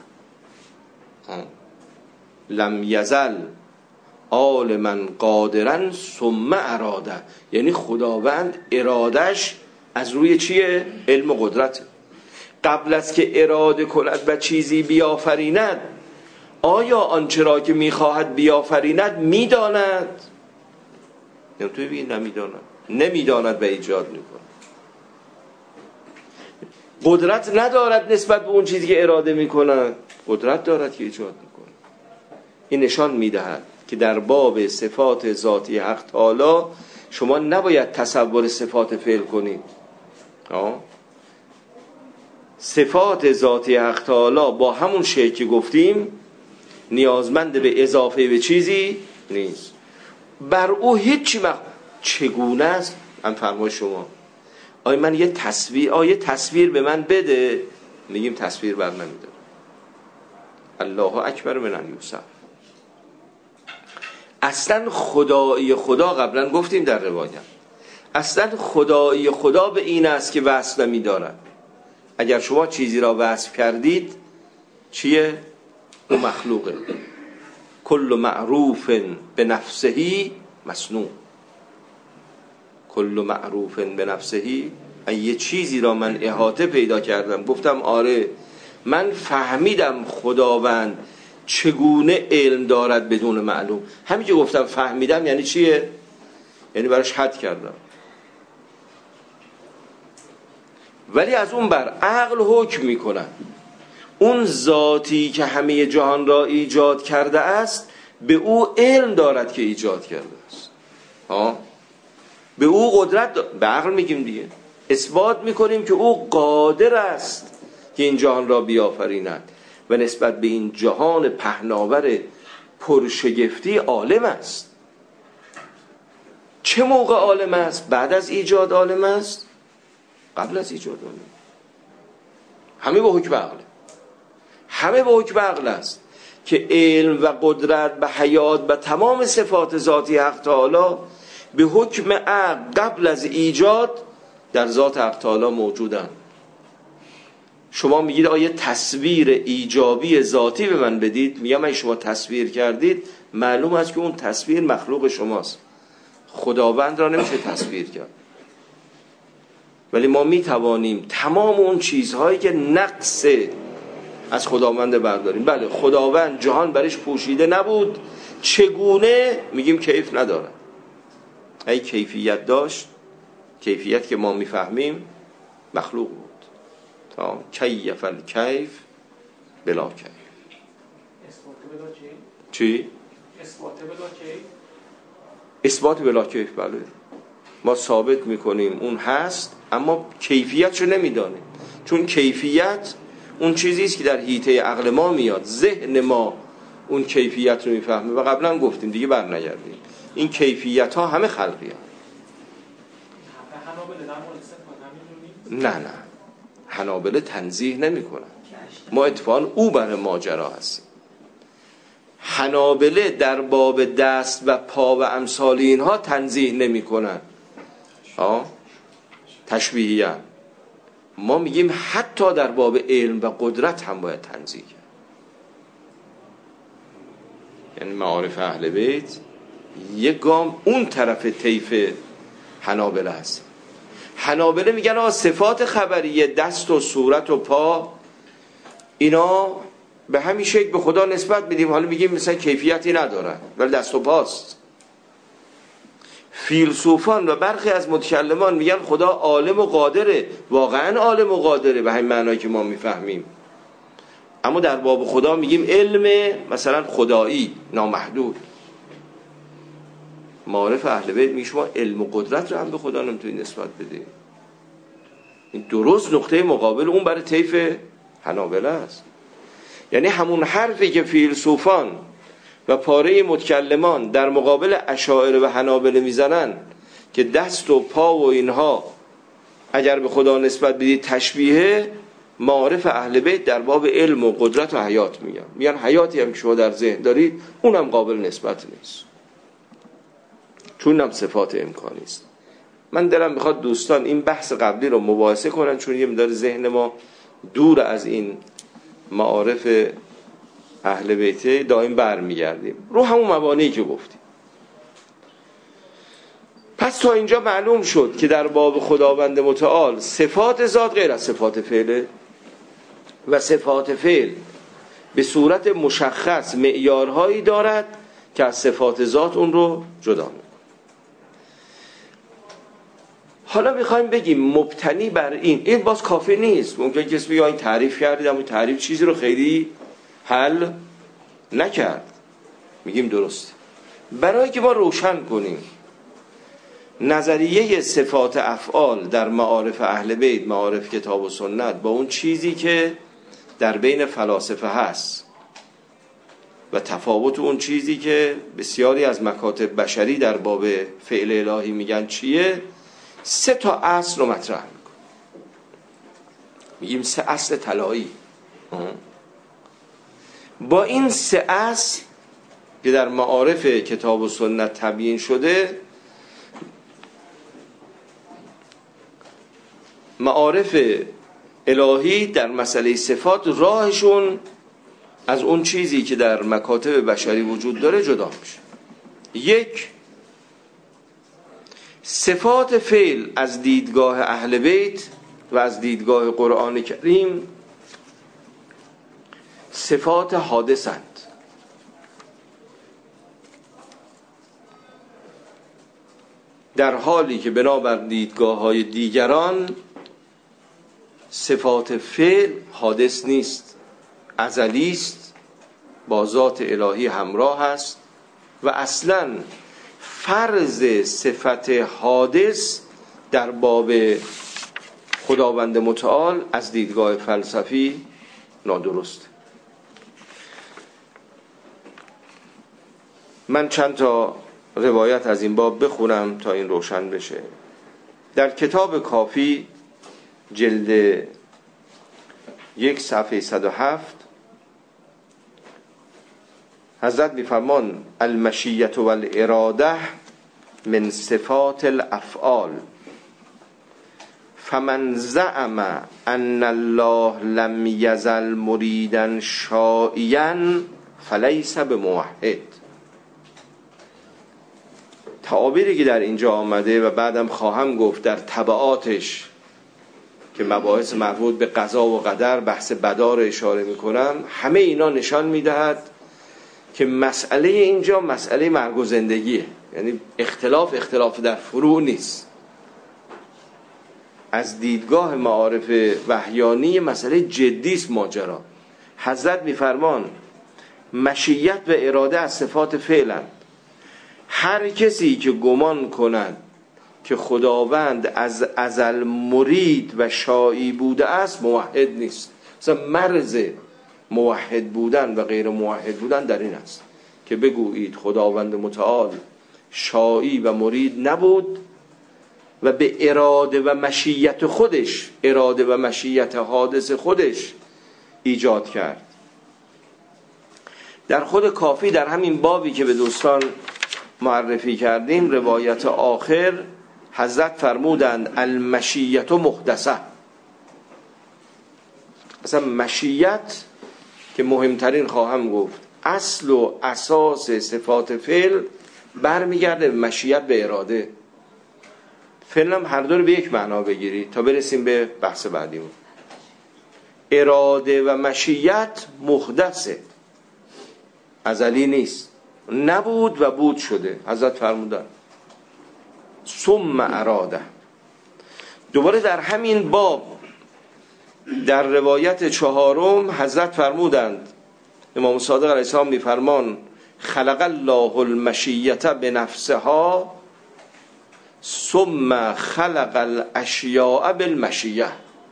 لم یزل عالما قادرا ثم اراده، یعنی خداوند ارادش از روی چیه؟ علم و قدرت. قبل از که اراده کند و چیزی بیافریند، آیا آنچه را که میخواهد بیافریند میداند؟ یعنی توی بگید نمیداند و ایجاد میکند. قدرت ندارد نسبت به اون چیزی که اراده میکند، قدرت دارد که ایجاد میکند. این نشان میدهد که در باب صفات ذاتی حق تعالی شما نباید تصور صفات فعل کنید. صفات ذاتی حق تعالی با همون شکل که گفتیم نیازمند به اضافه به چیزی نیست. بر او هیچی چگونه است؟ من فرمای شما آیا من یه تصویر به من بده، میگیم تصویر بر نمیداره. الله اکبر من ان یوصف. اصلا خدایی خدا قبلا گفتیم در روایت، اصلا خدایی خدا به این است که وصف نمی‌دارد. اگر شما چیزی را وصف کردید چیه؟ او مخلوقه. کل معروف به نفسهی مصنوع. کل معروف به نفسهی، یه چیزی را من احاطه پیدا کردم، گفتم آره من فهمیدم خداوند چگونه علم دارد بدون معلوم. همین که گفتم فهمیدم یعنی چیه؟ یعنی براش حد کردم. ولی از اون بر عقل حکم میکنن اون ذاتی که همه جهان را ایجاد کرده است به او علم دارد که ایجاد کرده است. به او قدرت به عقل میگیم دیگه، اثبات میکنیم که او قادر است که این جهان را بیافریند و نسبت به این جهان پهناور پرشگفتی عالم است. چه موقع عالم است؟ بعد از ایجاد عالم است؟ قبل از ایجاد عالم؟ همه با حکم عقل، همه با حکم عقل است که علم و قدرت و حیات و تمام صفات ذاتی حق تعالی به حکم عقل قبل از ایجاد در ذات حق تعالی موجودند. شما میگید آیه تصویر ایجابی ذاتی به من بدید، میگم اگه شما تصویر کردید معلوم است که اون تصویر مخلوق شماست، خداوند را نمیشه تصویر کرد. ولی ما میتوانیم تمام اون چیزهایی که نقص از خداوند برداریم. بله خداوند جهان برش پوشیده نبود، چگونه؟ میگیم کیف نداره. ای کیفیت داشت، کیفیت که ما میفهمیم مخلوق بود. تا کیف الکیف بلا کیف. چی؟ اثبات بلا کیف. بله ما ثابت میکنیم اون هست اما کیفیتشو نمیدانیم، چون کیفیت اون چیزی است که در حیطه عقل ما میاد. ذهن ما اون کیفیت رو میفهمه. و قبلا گفتیم دیگه برنگردیم، این کیفیت ها همه خلقی هم. نه حنابله تنزیه نمی کنن، ما اتفاقا او بر ماجرا هستیم. حنابله در باب دست و پا و امثال اینها تنزیه نمی کنن، تشبیهیه. ما میگیم حتی در باب علم و قدرت هم باید تنزیه کرد. یعنی معارف اهل بیت یک گام اون طرف طیف حنابله هست. حنابله میگن صفات خبریه، دست و صورت و پا، اینا به همین شکل به خدا نسبت بدیم. حالا میگیم مثلا کیفیتی ندارن ولی دست و پاست. فیلسوفان و برخی از متکلمان میگن خدا عالم و قادره، واقعا عالم و قادره به همین معنایی که ما میفهمیم. اما در باب خدا میگیم علم مثلا خدایی نامحدود. معارف اهل بیت میگه شما علم و قدرت رو هم به خدا نمیتونید نسبت بدید. این درست نقطه مقابل اون برای طیف حنابله است. یعنی همون حرفی که فیلسوفان و پاره متکلمان در مقابل اشاعره و حنابله میزنن که دست و پا و اینها اگر به خدا نسبت بدید تشبیه، معارف اهل بیت در باب علم و قدرت و حیات میگن حیاتی هم که شما در ذهن دارید اونم قابل نسبت نیست، چون هم صفات امکانی است. من دلم میخواد دوستان این بحث قبلی رو مباحثه کنن، چون یه مقدار ذهن ما دور از این معارف اهل بیت دائم برمیگردیم رو همون مبانی که گفتیم. پس تا اینجا معلوم شد که در باب خداوند متعال صفات ذات غیر از صفات فعله و صفات فعل به صورت مشخص معیارهایی دارد که از صفات ذات اون رو جدا می‌کنه. حالا میخوایم بگیم مبتنی بر این باز کافی نیست. ممکن کسی بگه این تعریف کردید اما تعریف چیزی رو خیلی حل نکرد. میگیم درست، برای که ما روشن کنیم نظریه صفات افعال در معارف اهل بیت، معارف کتاب و سنت، با اون چیزی که در بین فلاسفه هست و تفاوت اون چیزی که بسیاری از مکاتب بشری در باب فعل الهی میگن چیه، 3 تا اصل رو مطرح میکنیم. میگیم 3 اصل طلایی. با این 3 اصل که در معارف کتاب و سنت تبیین شده، معارف الهی در مسئله صفات راهشون از اون چیزی که در مکاتب بشری وجود داره جدا میشه. 1، صفات فعل از دیدگاه اهل بیت و از دیدگاه قرآن کریم صفات حادثند. در حالی که بنابر دیدگاه‌های دیگران صفات فعل حادث نیست، ازلی است، با ذات الهی همراه است و اصلاً فرض صفت حادث در باب خداوند متعال از دیدگاه فلسفی نادرست. من چند تا روایت از این باب بخونم تا این روشن بشه. در کتاب کافی جلد 1 صفحه 107 حضرت میفرمان المشیت و الاراده من صفات الافعال فمن زعم ان الله لم یزل مریدا شائیا فلیس بموحد. تعابیری که در اینجا آمده و بعدم خواهم گفت در تبعاتش که مباحث مربوط به قضا و قدر، بحث بدا رو اشاره میکنم، همه اینا نشان میدهد که مسئله اینجا مسئله مرگ و زندگیه. یعنی اختلاف در فروع نیست. از دیدگاه معارف وحیانی مسئله جدی است ماجرا. حضرت میفرمان مشیت و اراده از صفات فعلند. هر کسی که گمان کند که خداوند از ازل مرید و شایی بوده است موحد نیست. مثلا مرز موحد بودن و غیر موحد بودن در این است که بگویید خداوند متعال شایی و مرید نبود و به اراده و مشیت خودش، اراده و مشیت حادث خودش ایجاد کرد. در خود کافی در همین بابی که به دوستان معرفی کردیم، روایت آخر حضرت فرمودند المشیت محدثه. اصلا مشیت که مهمترین خواهم گفت، اصل و اساس صفات فعل برمیگرده به مشیت، به اراده. فعل هم هر دو رو به یک معنا بگیرید تا برسیم به بحث بعدیمون. اراده و مشیت محدثه، ازلی نیست، نبود و بود شده. حضرت فرمودن ثم اراده. دوباره در همین باب در روایت چهارم حضرت فرمودند، امام صادق علیه السلام میفرمان خلق الله المشیت بنفسها ثم خلق الاشیاء بالمشیه.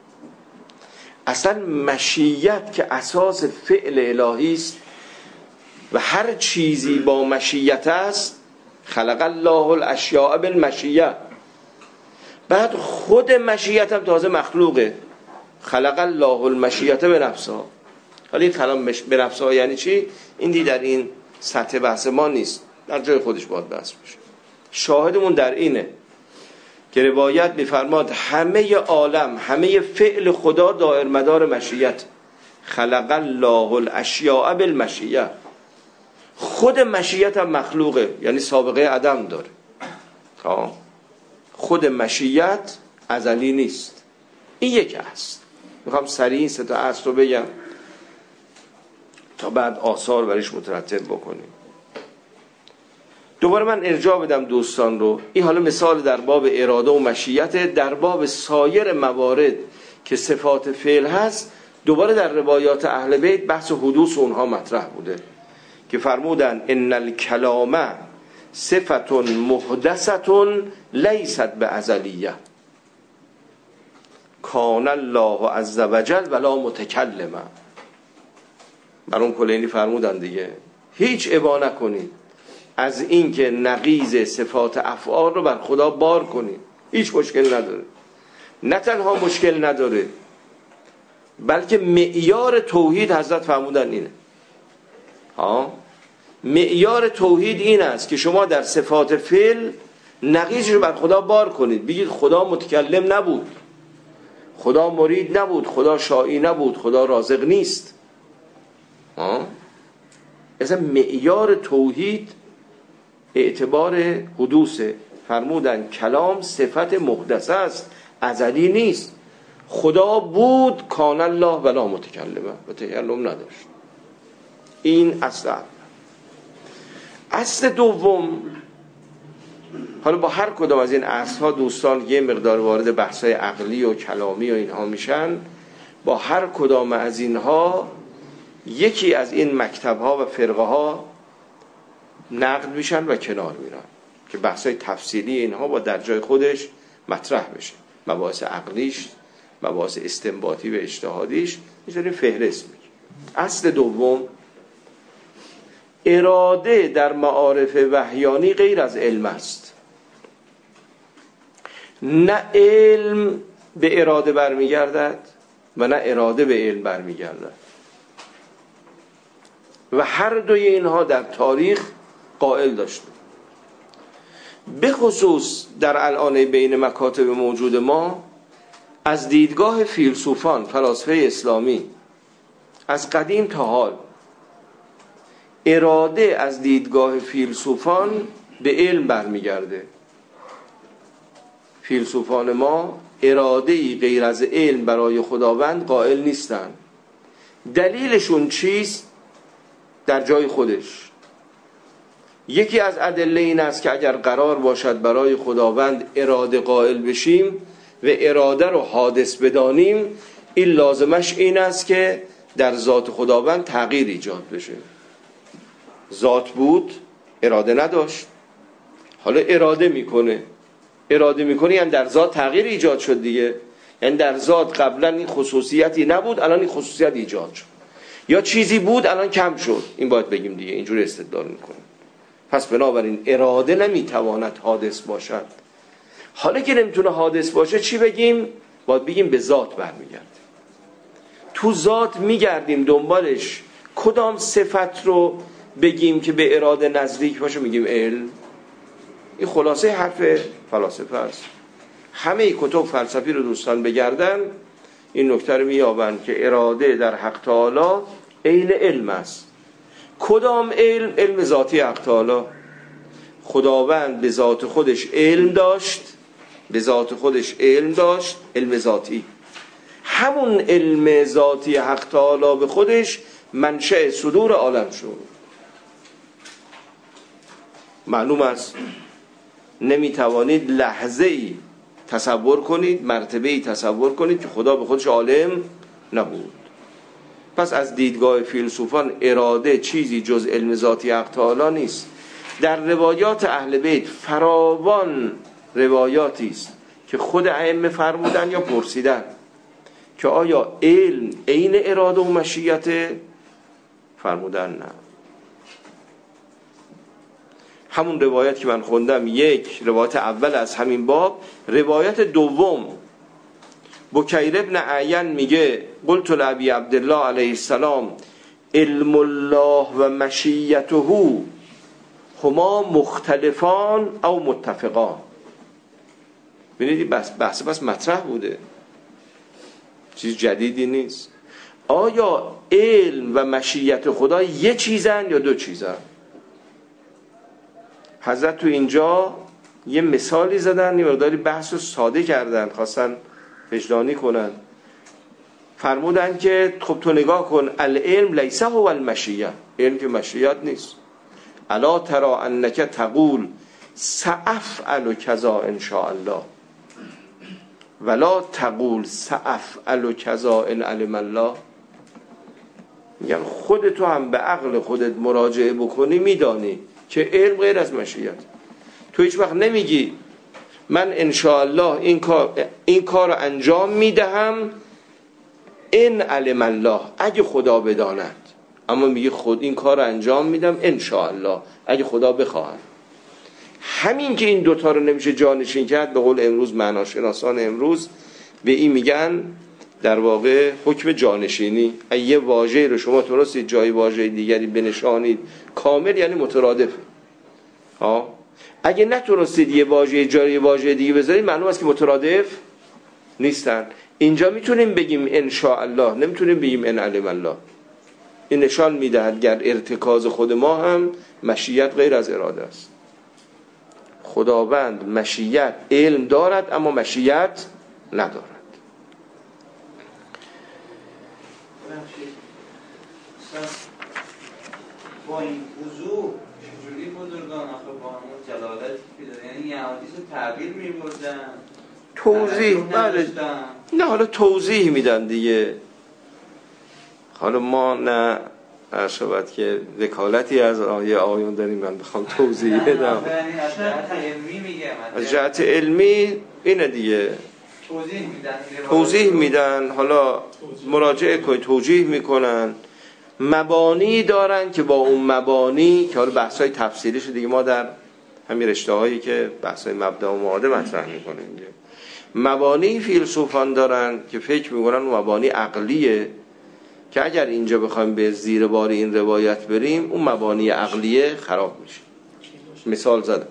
اصلا مشیت که اساس فعل الهی است و هر چیزی با مشیت است، خلق الله الاشیاء بالمشیه. بعد خود مشیت هم تازه مخلوقه، خلق الله المشیت بنفسها. حالا این کلام بنفسها یعنی چی؟ این در این سطح بحث ما نیست، در جای خودش باید بحث بشه. شاهدمون در اینه که روایت میفرماد همه عالم، همه فعل خدا دائر مدار مشیت. خلق الله الاشیاء بالمشیه. خود مشیت هم مخلوقه، یعنی سابقه عدم داره. خود مشیت ازلی نیست. این یک است. میخوام سریع این سه تا اصل رو بگم تا بعد آثار برش مترتب بکنیم. دوباره من ارجاع بدم دوستان رو. این حالا مثال در باب اراده و مشیت. در باب سایر موارد که صفات فعل هست، دوباره در روایات اهل بیت بحث حدوث اونها مطرح بوده که فرمودن ان الکلام صفت محدثه لیست بازلیه کان الله عز وجل ولا متکلم. برون کلینی فرمودن دیگه هیچ ابا نکنید از این که نقیض صفات افعال رو بر خدا بار کنید. هیچ مشکل نداره. نه تنها مشکل نداره، بلکه معیار توحید حضرت فرمودن اینه. معیار توحید این است که شما در صفات فعل نقیض رو بر خدا بار کنید. بگید خدا متکلم نبود، خدا مرید نبود، خدا شایی نبود، خدا رازق نیست. اصلا معیار توحید اعتبار حدوثه. فرمودن کلام صفت محدثه است، ازلی نیست. خدا بود، کان الله ولا متکلمه، و تکلم نداشت. این اصل اول. اصل دوم، حالا با هر کدام از این اصل‌ها دوستان یه مقدار وارد بحث‌های عقلی و کلامی و اینها میشن، با هر کدام از اینها یکی از این مکتب‌ها و فرقه‌ها نقد میشن و کنار میرن که بحث‌های تفصیلی اینها با در جای خودش مطرح بشه. مباحث عقلیش، مباحث استنباطی و اجتهادیش میذاریم فهرست میگیم. اصل دوم، اراده در معارف وحیانی غیر از علم است. نه علم به اراده برمیگردد و نه اراده به علم برمیگردد و هر دوی اینها در تاریخ قائل داشته. به خصوص در الان بین مکاتب موجود ما، از دیدگاه فیلسوفان، فلاسفه اسلامی، از قدیم تا حال، اراده از دیدگاه فیلسوفان به علم برمیگرده. فیلسوفان ما اراده‌ای غیر از علم برای خداوند قائل نیستند. دلیلشون چیست؟ در جای خودش. یکی از ادله این است که اگر قرار باشد برای خداوند اراده قائل بشیم و اراده رو حادث بدانیم، این لازمش این است که در ذات خداوند تغییر ایجاد بشه. ذات بود، اراده نداشت، حالا اراده میکنه یعنی در ذات تغییر ایجاد شد دیگه. یعنی در ذات قبلا این خصوصیتی نبود، الان این خصوصیت ایجاد شد. یا چیزی بود الان کم شد، این باید بگیم دیگه، اینجور استدلال میکنیم. پس بنابراین اراده نمیتواند حادث باشد. حالا که نمیتونه حادث باشه چی بگیم؟ باید بگیم به ذات برمیگرده. تو ذات میگردیم دنبالش، کدام صفت رو بگیم که به اراده نزدیک باشه؟ میگیم علم. این خلاصه حرف فلاسفه است. همه کتب فلسفی رو دوستان بگردن این نکته رو میابن که اراده در حق تعالی عین علم است. کدام علم؟ علم ذاتی حق تعالی. خداوند به ذات خودش علم داشت، به ذات خودش علم داشت، علم ذاتی. همون علم ذاتی حق تعالی به خودش منشأ صدور عالم شد. معلوم است نمیتوانید لحظه ای تصور کنید، مرتبه ای تصور کنید که خدا به خودش عالم نبود. پس از دیدگاه فیلسوفان اراده چیزی جز علم ذاتی حق تعالی نیست. در روایات اهل بیت فراوان روایاتی است که خود ائمه فرمودن یا پرسیدن که آیا علم عین اراده و مشیت؟ فرمودن نه. همون روایت که من خوندم، یک روایت اول از همین باب. روایت دوم بکیر ابن اعین میگه قلت لابی عبدالله علیه السلام علم الله و مشیته هما مختلفان او متفقان. ببینید بحث مطرح بوده، چیز جدیدی نیست. آیا علم و مشیت خدا یه چیزن یا دو چیزن؟ حضرت تو اینجا یه مثالی زدن، یه مقداری بحث رو ساده کردن، خواستن وجدانی کنن. فرمودن که خب تو نگاه کن، العلم لیس هو المشیه، علم که مشیت نیست. الا تری انک تقول سأفعل کذا ان شاء الله ولا تقول سأفعل کذا ان علم الله. میگن خودتو هم به عقل خودت مراجعه بکنی میدانی که علم غیر از مشیت. تو هیچ وقت نمیگی من ان شاء الله این کار رو انجام میدهم ان علم الله، اگه خدا بداند. اما میگه خود این کار رو انجام میدم ان شاء الله، اگه خدا بخواهد. همین که این دوتا رو نمیشه جانشین کرد، به قول امروز معناشناسان امروز به این میگن در واقع حکم جانشینی. یه واژه رو شما تونستید جای واژه دیگری بنشانید کامل، یعنی مترادفه. اگه نتونستید یه واژه جای واژه دیگه بذارید، معلوم است که مترادف نیستن. اینجا میتونیم بگیم ان شاء الله، نمیتونیم بگیم ان علم الله. این نشان میدهد گر ارتکاز خود ما هم مشیت غیر از اراده است. خداوند مشیت علم دارد اما مشیت ندارد. با این وضوح چجوری بزرگان آخه با همون جلالتی که داره، یعنی یه حدیث رو تعبیر می‌بردن، توضیح نه حالا توضیح میدن دیگه. حالا ما نه ارشبت که وکالتی از آیون داریم من بخوام توضیح بدم. از جهت علمی اینه دیگه، توضیح میدن. حالا مراجعه کنید، توجیه میکنن، مبانی دارن که با اون مبانی که حالا بحثای تفسیریش دیگه ما در همین رشته هایی که بحثای مبدا و معاده مطرح میکنیم، مبانی فیلسوفان دارن که فکر میکنن مبانی عقلیه که اگر اینجا بخوایم به زیر بار این روایت بریم اون مبانی عقلیه خراب میشه. مثال زدم،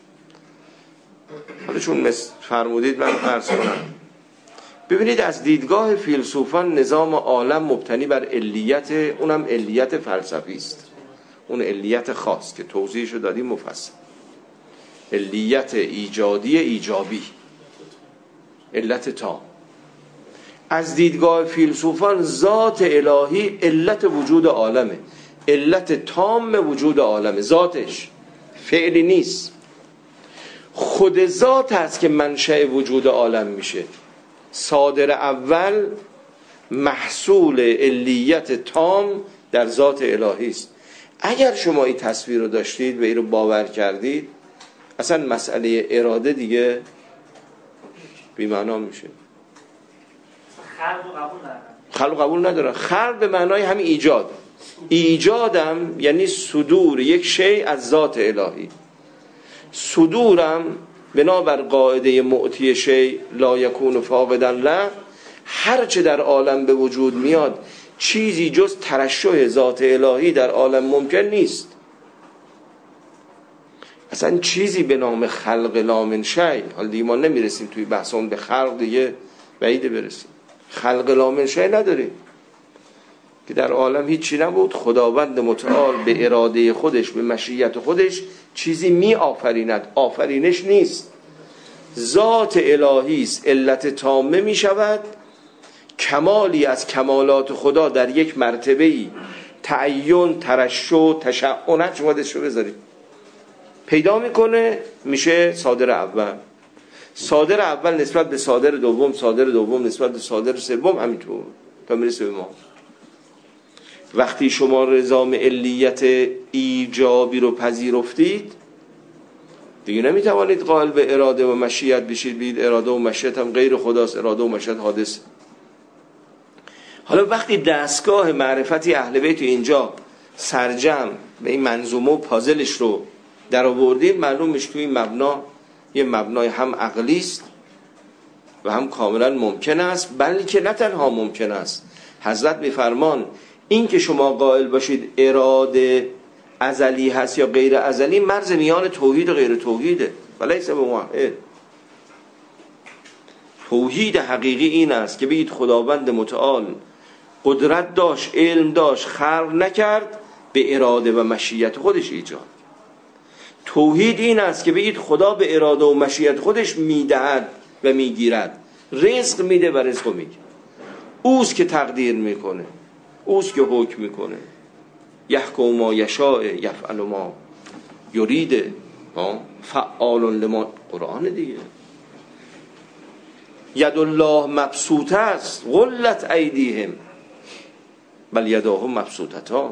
حالا چون فرمودید من عرض کنم. ببینید از دیدگاه فیلسوفان نظام عالم مبتنی بر علیت، اونم علیت فلسفی است، اون علیت خاص که توضیحشو دادیم مفصل، علیت ایجادی ایجابی، علت تام. از دیدگاه فیلسوفان ذات الهی علت وجود عالمه، علت تام وجود عالمه، ذاتش فعلی نیست، خود ذات هست که منشأ وجود عالم میشه. صادر اول محصول علیت تام در ذات الهی است. اگر شما این تصویر رو داشتید و این رو باور کردید، اصلا مسئله اراده دیگه بی‌معنا میشه. خلق قبول ندارن. خلق به معنای همین ایجاد. ایجادم یعنی صدور یک شی از ذات الهی. صدورم بنابر قاعده معطی شی لا یکون فاقدا له، هر چه در عالم به وجود میاد چیزی جز ترشح ذات الهی در عالم ممکن نیست. اصلا چیزی به نام خلق لا من شیء، حالا دیگه ما نمیرسیم توی بحثمون به خلق، دیگه بعیده برسیم. خلق لا من شیء نداریم که در عالم هیچی نبود، خداوند متعال به اراده خودش به مشیت خودش چیزی می آفریند. آفرینش نیست، ذات الهی است، علت تامه می شود. کمالی از کمالات خدا در یک مرتبه‌ای تعین، ترشح، تشعن، شما دستشو بذارید، پیدا میکنه، میشه صادر اول. صادر اول نسبت به صادر دوم، صادر دوم نسبت به صادر سوم، همینطور تا میرسه به ما. وقتی شما نظام علیت ایجابی رو پذیرفتید دیگه نمیتوانید قائل به اراده و مشیت بشید. بید اراده و مشیت هم غیر خداست، اراده و مشیت حادثه. حالا وقتی دستگاه معرفتی اهل بیت اینجا سرجم به این منظومه و پازلش رو در آوردیم، معلوم میشه توی این مبنا یه مبنای هم عقلی است و هم کاملا ممکن است، بلکه نه تنها ممکن است. حضرت میفرمان این که شما قائل باشید اراده ازلی هست یا غیر ازلی، مرز میان توحید و غیر توحیده. ولیس بموحد. توحید حقیقی این است که بگید خداوند متعال قدرت داشت، علم داشت، خلق نکرد، به اراده و مشیت خودش ایجاد. توحید این است که بگید خدا به اراده و مشیت خودش میدهد و میگیرد، رزق میده و رزق میگیره. اوست که تقدیر میکنه، اوست که حکم میکنه. یحکم ما یشاء یفعل ما یرید، فعال لما، قرآن دیگه. ید الله مبسوطه است غلت ایدیهم بل یداه مبسوطتان.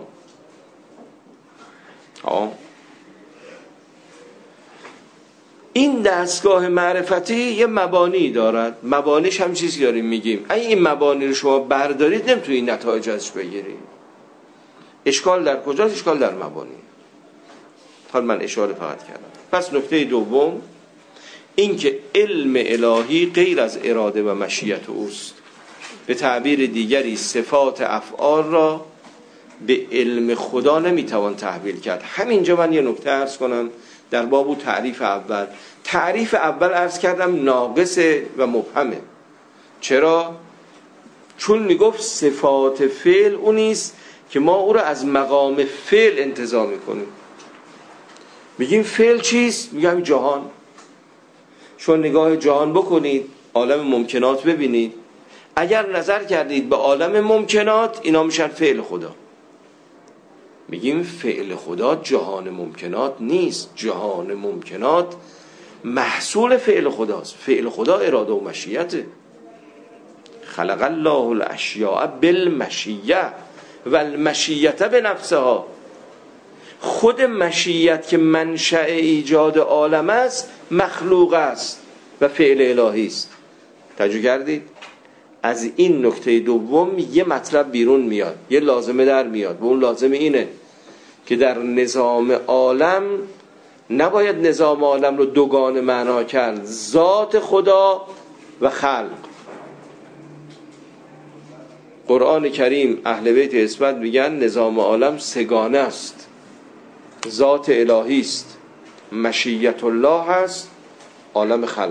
این دستگاه معرفتی یه مبانی دارد. مبانیش هم چیزی داریم میگیم. اگه این مبانی رو شما بردارید نمیتونید نتایج ازش بگیرید. اشکال در کجاست؟ اشکال در مبانی. حالا من اشاره فقط کردم. پس نکته دوم این که علم الهی غیر از اراده و مشیت اوست. به تعبیر دیگری صفات افعال را به علم خدا نمیتوان تحویل کرد. همینجا من یه نکته عرض کنم در باب تعریف اول. تعریف اول عرض کردم ناقصه و مبهمه. چرا؟ چون میگفت صفات فعل اونیست که ما او را از مقام فعل انتزاع میکنیم. میگیم فعل چیست؟ میگم جهان. چون نگاه جهان بکنید، عالم ممکنات ببینید، اگر نظر کردید به عالم ممکنات، اینا میشن فعل خدا. میگیم فعل خدا جهان ممکنات نیست. جهان ممکنات محصول فعل خداست. فعل خدا اراده و مشیته. خلق الله الاشیاء بالمشیه و المشیه بنفسها. خود مشیت که منشأ ایجاد عالم است مخلوق است و فعل الهی است. توجه کردید؟ از این نکته دوم یه مطلب بیرون میاد، یه لازمه در میاد. و اون لازمه اینه که در نظام عالم نباید نظام عالم رو دوگانه معنا کرد، ذات خدا و خلق. قرآن کریم اهل بیت اثبات میگن نظام عالم سگانه است. ذات الهی است، مشیت الله هست، عالم خلق.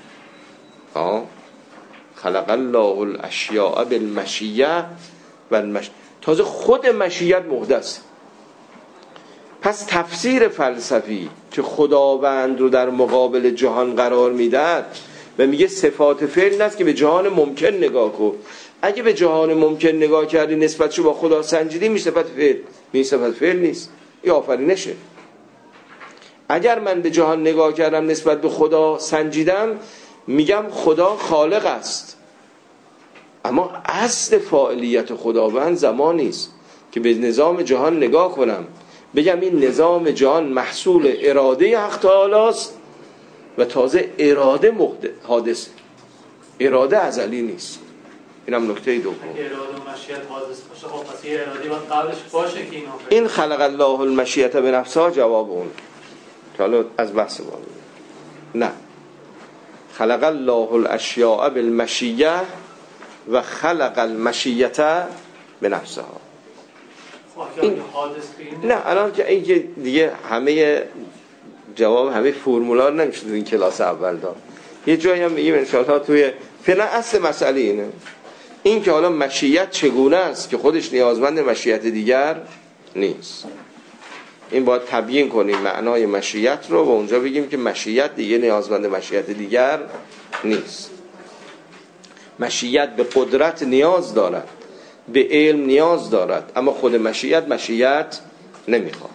خلق الله الاشیاء بالمشیه و تازه خود مشیت محدث. پس تفسیر فلسفی که خداوند رو در مقابل جهان قرار میدهد و میگه صفات فعل است که به جهان ممکن نگاه کن. اگه به جهان ممکن نگاه کردی نسبتشو با خدا سنجیدی، میشه صفت فعل. میشه صفت فعل نیست، این آفرینشه. اگر من به جهان نگاه کردم نسبت به خدا سنجیدم، میگم خدا خالق است. اما اصل فاعلیت خداوند زمانی است که به نظام جهان نگاه کنم بگم این نظام جهان محصول اراده حق تعالی است و تازه اراده حادثه، اراده ازلی نیست. اینم نکته دوم. اراده و مشیت حادث باشه خب پس یه اراده باید قبلش باشه که اینو این خلق الله المشیت بنفسها جواب اون. حالا از بحث ما نه، خلق الله الاشیاء بالمشیه و خلق المشیت بنفسها. این حادث بینه نه الان که این دیگه همه جواب همه فرمولا نمیشه این کلاس اول داد. یه جایی هم میگیم ان شاءالله توی فعلا اصل مسئله اینه، این که حالا مشیت چگونه است که خودش نیازمند مشیت دیگر نیست. این باید تبیین کنیم معنای مشیت رو و اونجا بگیم که مشیت دیگه نیازمند مشیت دیگر نیست. مشیت به قدرت نیاز دارد، به علم نیاز دارد، اما خود مشیت نمیخواد.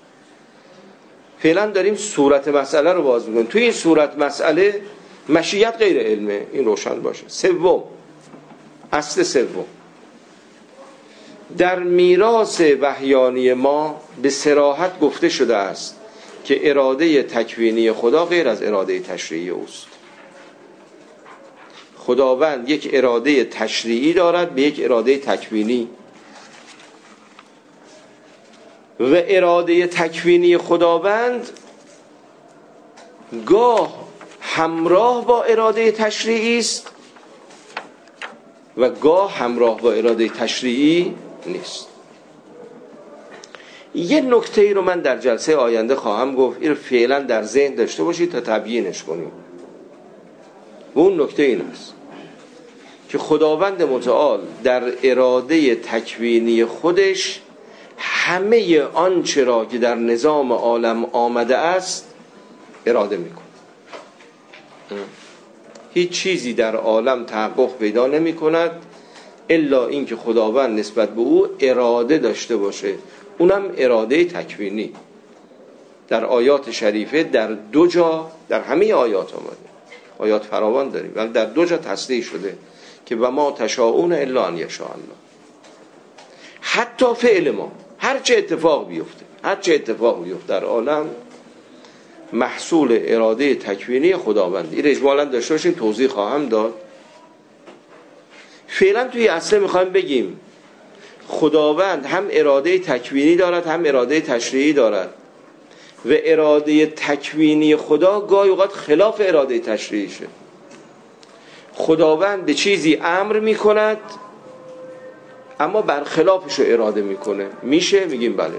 فعلا داریم صورت مسئله رو باز میکنیم. توی این صورت مسئله مشیت غیر علمه، این روشن باشه. سوم، اصل سوم، در میراث وحیانی ما به صراحت گفته شده است که اراده تکوینی خدا غیر از اراده تشریعی اوست. خداوند یک اراده تشریعی دارد به یک اراده تکوینی و اراده تکوینی خداوند گاه همراه با اراده تشریعی است و گاه همراه با اراده تشریعی نیست. یه نکته ای رو من در جلسه آینده خواهم گفت، این رو فعلا در ذهن داشته باشید تا تبیینش کنیم. و اون نکته این است که خداوند متعال در اراده تکوینی خودش همه آنچه را که در نظام عالم آمده است اراده میکنه. هیچ چیزی در عالم تحقق پیدا نمی کند الا اینکه خداوند نسبت به او اراده داشته باشه، اونم اراده تکوینی. در آیات شریفه در دو جا، در همه آیات آمده، آیات فراوان داریم ولی در دو جا تصریح شده که و ما تشاءون الا ان یشاء الله. حتی فعل ما هر چه اتفاق بیفته در عالم محصول اراده تکوینی خداوند. این اجمالا داشته باشیم، توضیح خواهم داد. فعلا توی اصل میخوایم بگیم خداوند هم اراده تکوینی دارد هم اراده تشریعی دارد و اراده تکوینی خدا گاهی اوقات خلاف اراده تشریعیشه. خداوند به چیزی امر میکند اما برخلافش رو اراده میکنه. میشه؟ میگیم بله.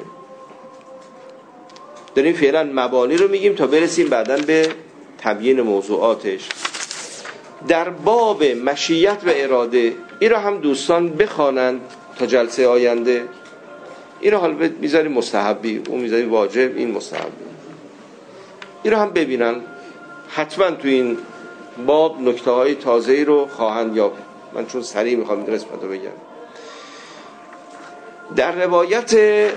داریم فعلا مبانی رو میگیم تا برسیم بعداً به تبیین موضوعاتش. در باب مشیت و اراده این رو هم دوستان بخوانند تا جلسه آینده. این رو حالا میذاریم مستحبی، اون میذاریم واجب، این مستحبی. این رو هم ببینن حتما تو این باب نکته های تازه‌ای رو خواهند یافت. من چون سریع میخوام این قسمت رو بگم. در روایت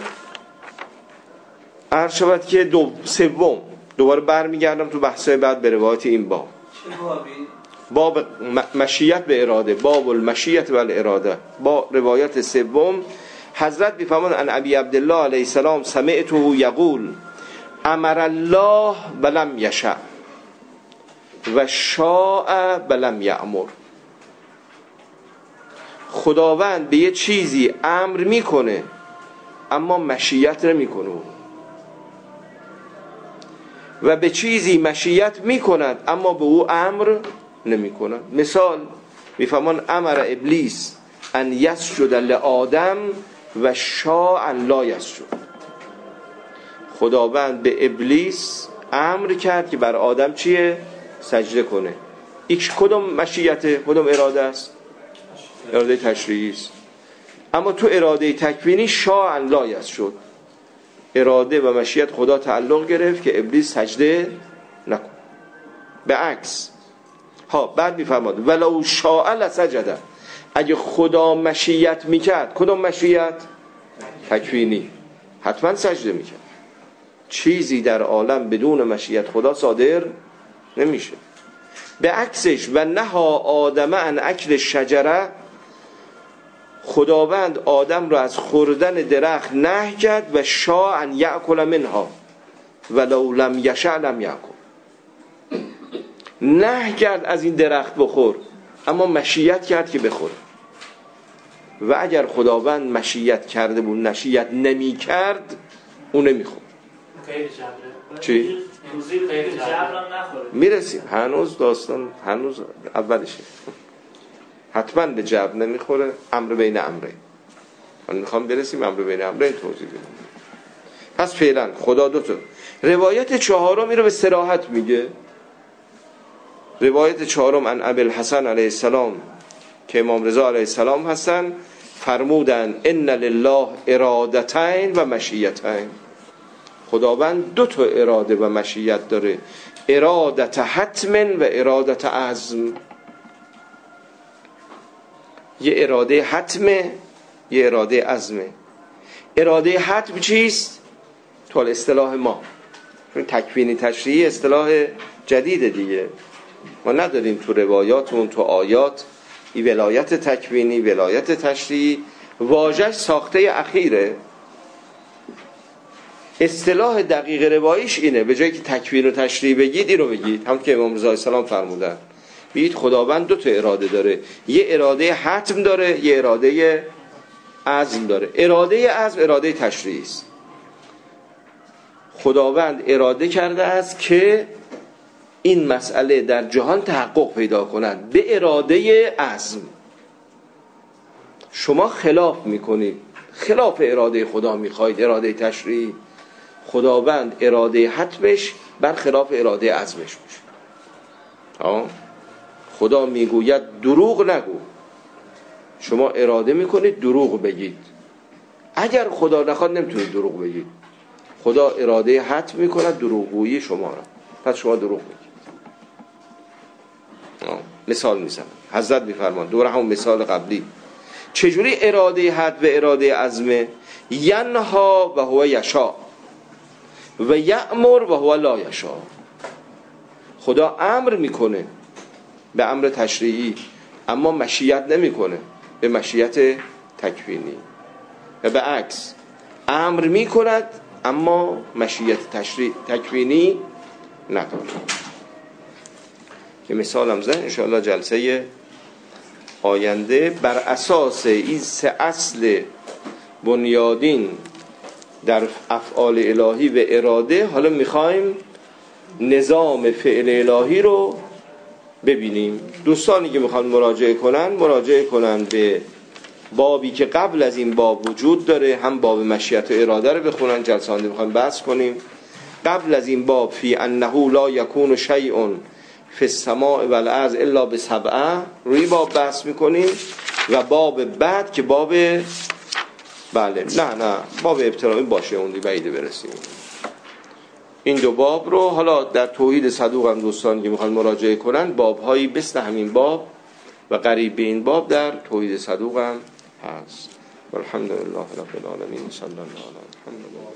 عرض شود که سوم دوباره برمیگردم تو بحثای بعد به روایت این باب. باب مشیت به اراده، باب المشیت و الاراده. با روایت سوم حضرت میفرمایند ان ابی عبدالله علیه السلام سمعته یقول امر الله ولم یشاء و شاء ولم یأمر. خداوند به یه چیزی امر میکنه اما مشیت نمیکنه و به چیزی مشیت میکند اما به او امر نمیکند. مثال میفهمان امر ابلیس ان یسجد لآدم و شاء ان لا یسجد. خداوند به ابلیس امر کرد که بر آدم چیه؟ سجده کنه. ایش کدوم مشیته؟ کدوم اراده است؟ اراده تشریعی است. اما تو اراده تکوینی شاء ان لا یسجد، اراده و مشیت خدا تعلق گرفت که ابلیس سجده نکن. به عکس بعد میفرماد ولو شاء لسجد. اگه خدا مشیت میکرد، کدوم مشیت؟ تکوینی، حتما سجده میکرد. چیزی در عالم بدون مشیت خدا صادر نمیشه. به عکسش و نها آدم عن اکل شجره، خداوند آدم را از خوردن درخت نهی کرد و شاء ان یأکل منها ولو لم یشاء لم یأکل. نهی کرد از این درخت بخور اما مشیت کرد که بخور. و اگر خداوند مشیت کرده بود مشیت نمی کرد اون نمیخورد. چی؟ میرسیم هنوز داستان هنوز اولشه، حتما به جبر نمیخوره. امر بین امره، من میخوام برسیم امر بین امره توضیح بدم. پس فعلا خدا دو تا. روایت چهارمی رو به صراحت میگه. روایت چهارم عن ابوالحسن علیه السلام که امام رضا علیه السلام هستن، فرمودن ان لله ارادتین و مشیتین. خداوند دو تا اراده و مشیت داره، ارادت حتم و ارادت عزم. یه اراده حتمه، یه اراده عزمه. اراده حتم چیست؟ تو اصطلاح ما تکوینی تشریعی اصطلاح جدید دیگه، ما نداریم تو روایاتمون تو آیات این ولایت تکوینی ولایت تشریعی، واژه ساخته اخیره. اصطلاح دقیق روایش اینه، به جایی که تکوین و تشریع بگید این رو بگید، همون که امام رضا علیه السلام فرمودن. بگید خداوند دو تا اراده داره، یه اراده حتم داره، یه اراده عزم داره. اراده عزم اراده تشریعی است. خداوند اراده کرده است که این مسئله در جهان تحقق پیدا کند به اراده عزم. شما خلاف میکنید، خلاف اراده خدا میخواید، اراده تشریعی. خداوند اراده حتمش بر خلاف اراده عزمش میشه. خدا میگوید دروغ نگو، شما اراده میکنید دروغ بگید. اگر خدا نخواد نمیتونید دروغ بگید. خدا اراده حتم میکند دروغگویی شما را، پس شما دروغ بگید. مثال میزنم، حضرت میفرمان دوره همون مثال قبلی. چجوری اراده حتم و اراده عزمه؟ ینها و هو یشاء و یأمر و هو لا یشاء. خدا امر میکنه به امر تشریعی، اما مشیت نمیکنه به مشیت تکوینی، و به عکس امر میکند اما مشیت تکوینی نداره. که مثالم زن انشاءالله جلسه آینده بر اساس این سه اصل بنیادین در افعال الهی و اراده، حالا میخوایم نظام فعل الهی رو ببینیم. دوستانی که میخوان مراجعه کنن به بابی که قبل از این باب وجود داره، هم باب مشیت و اراده رو بخونن. جلسه آینده میخوایم بحث کنیم قبل از این باب فی انه لا یکون شیء فی السماء والارض الا بسبعه، روی باب بحث میکنیم. و باب بعد که باب باب ابتدایی باشه، اون دی بعیده برسیم. این دو باب رو حالا در توحید صدوق هم دوستان که میخوان مراجعه کنن، بابهایی مثل همین باب و قریب به این باب در توحید صدوق هم هست. والحمدلله رب العالمین. صلی الله علیه و سلم.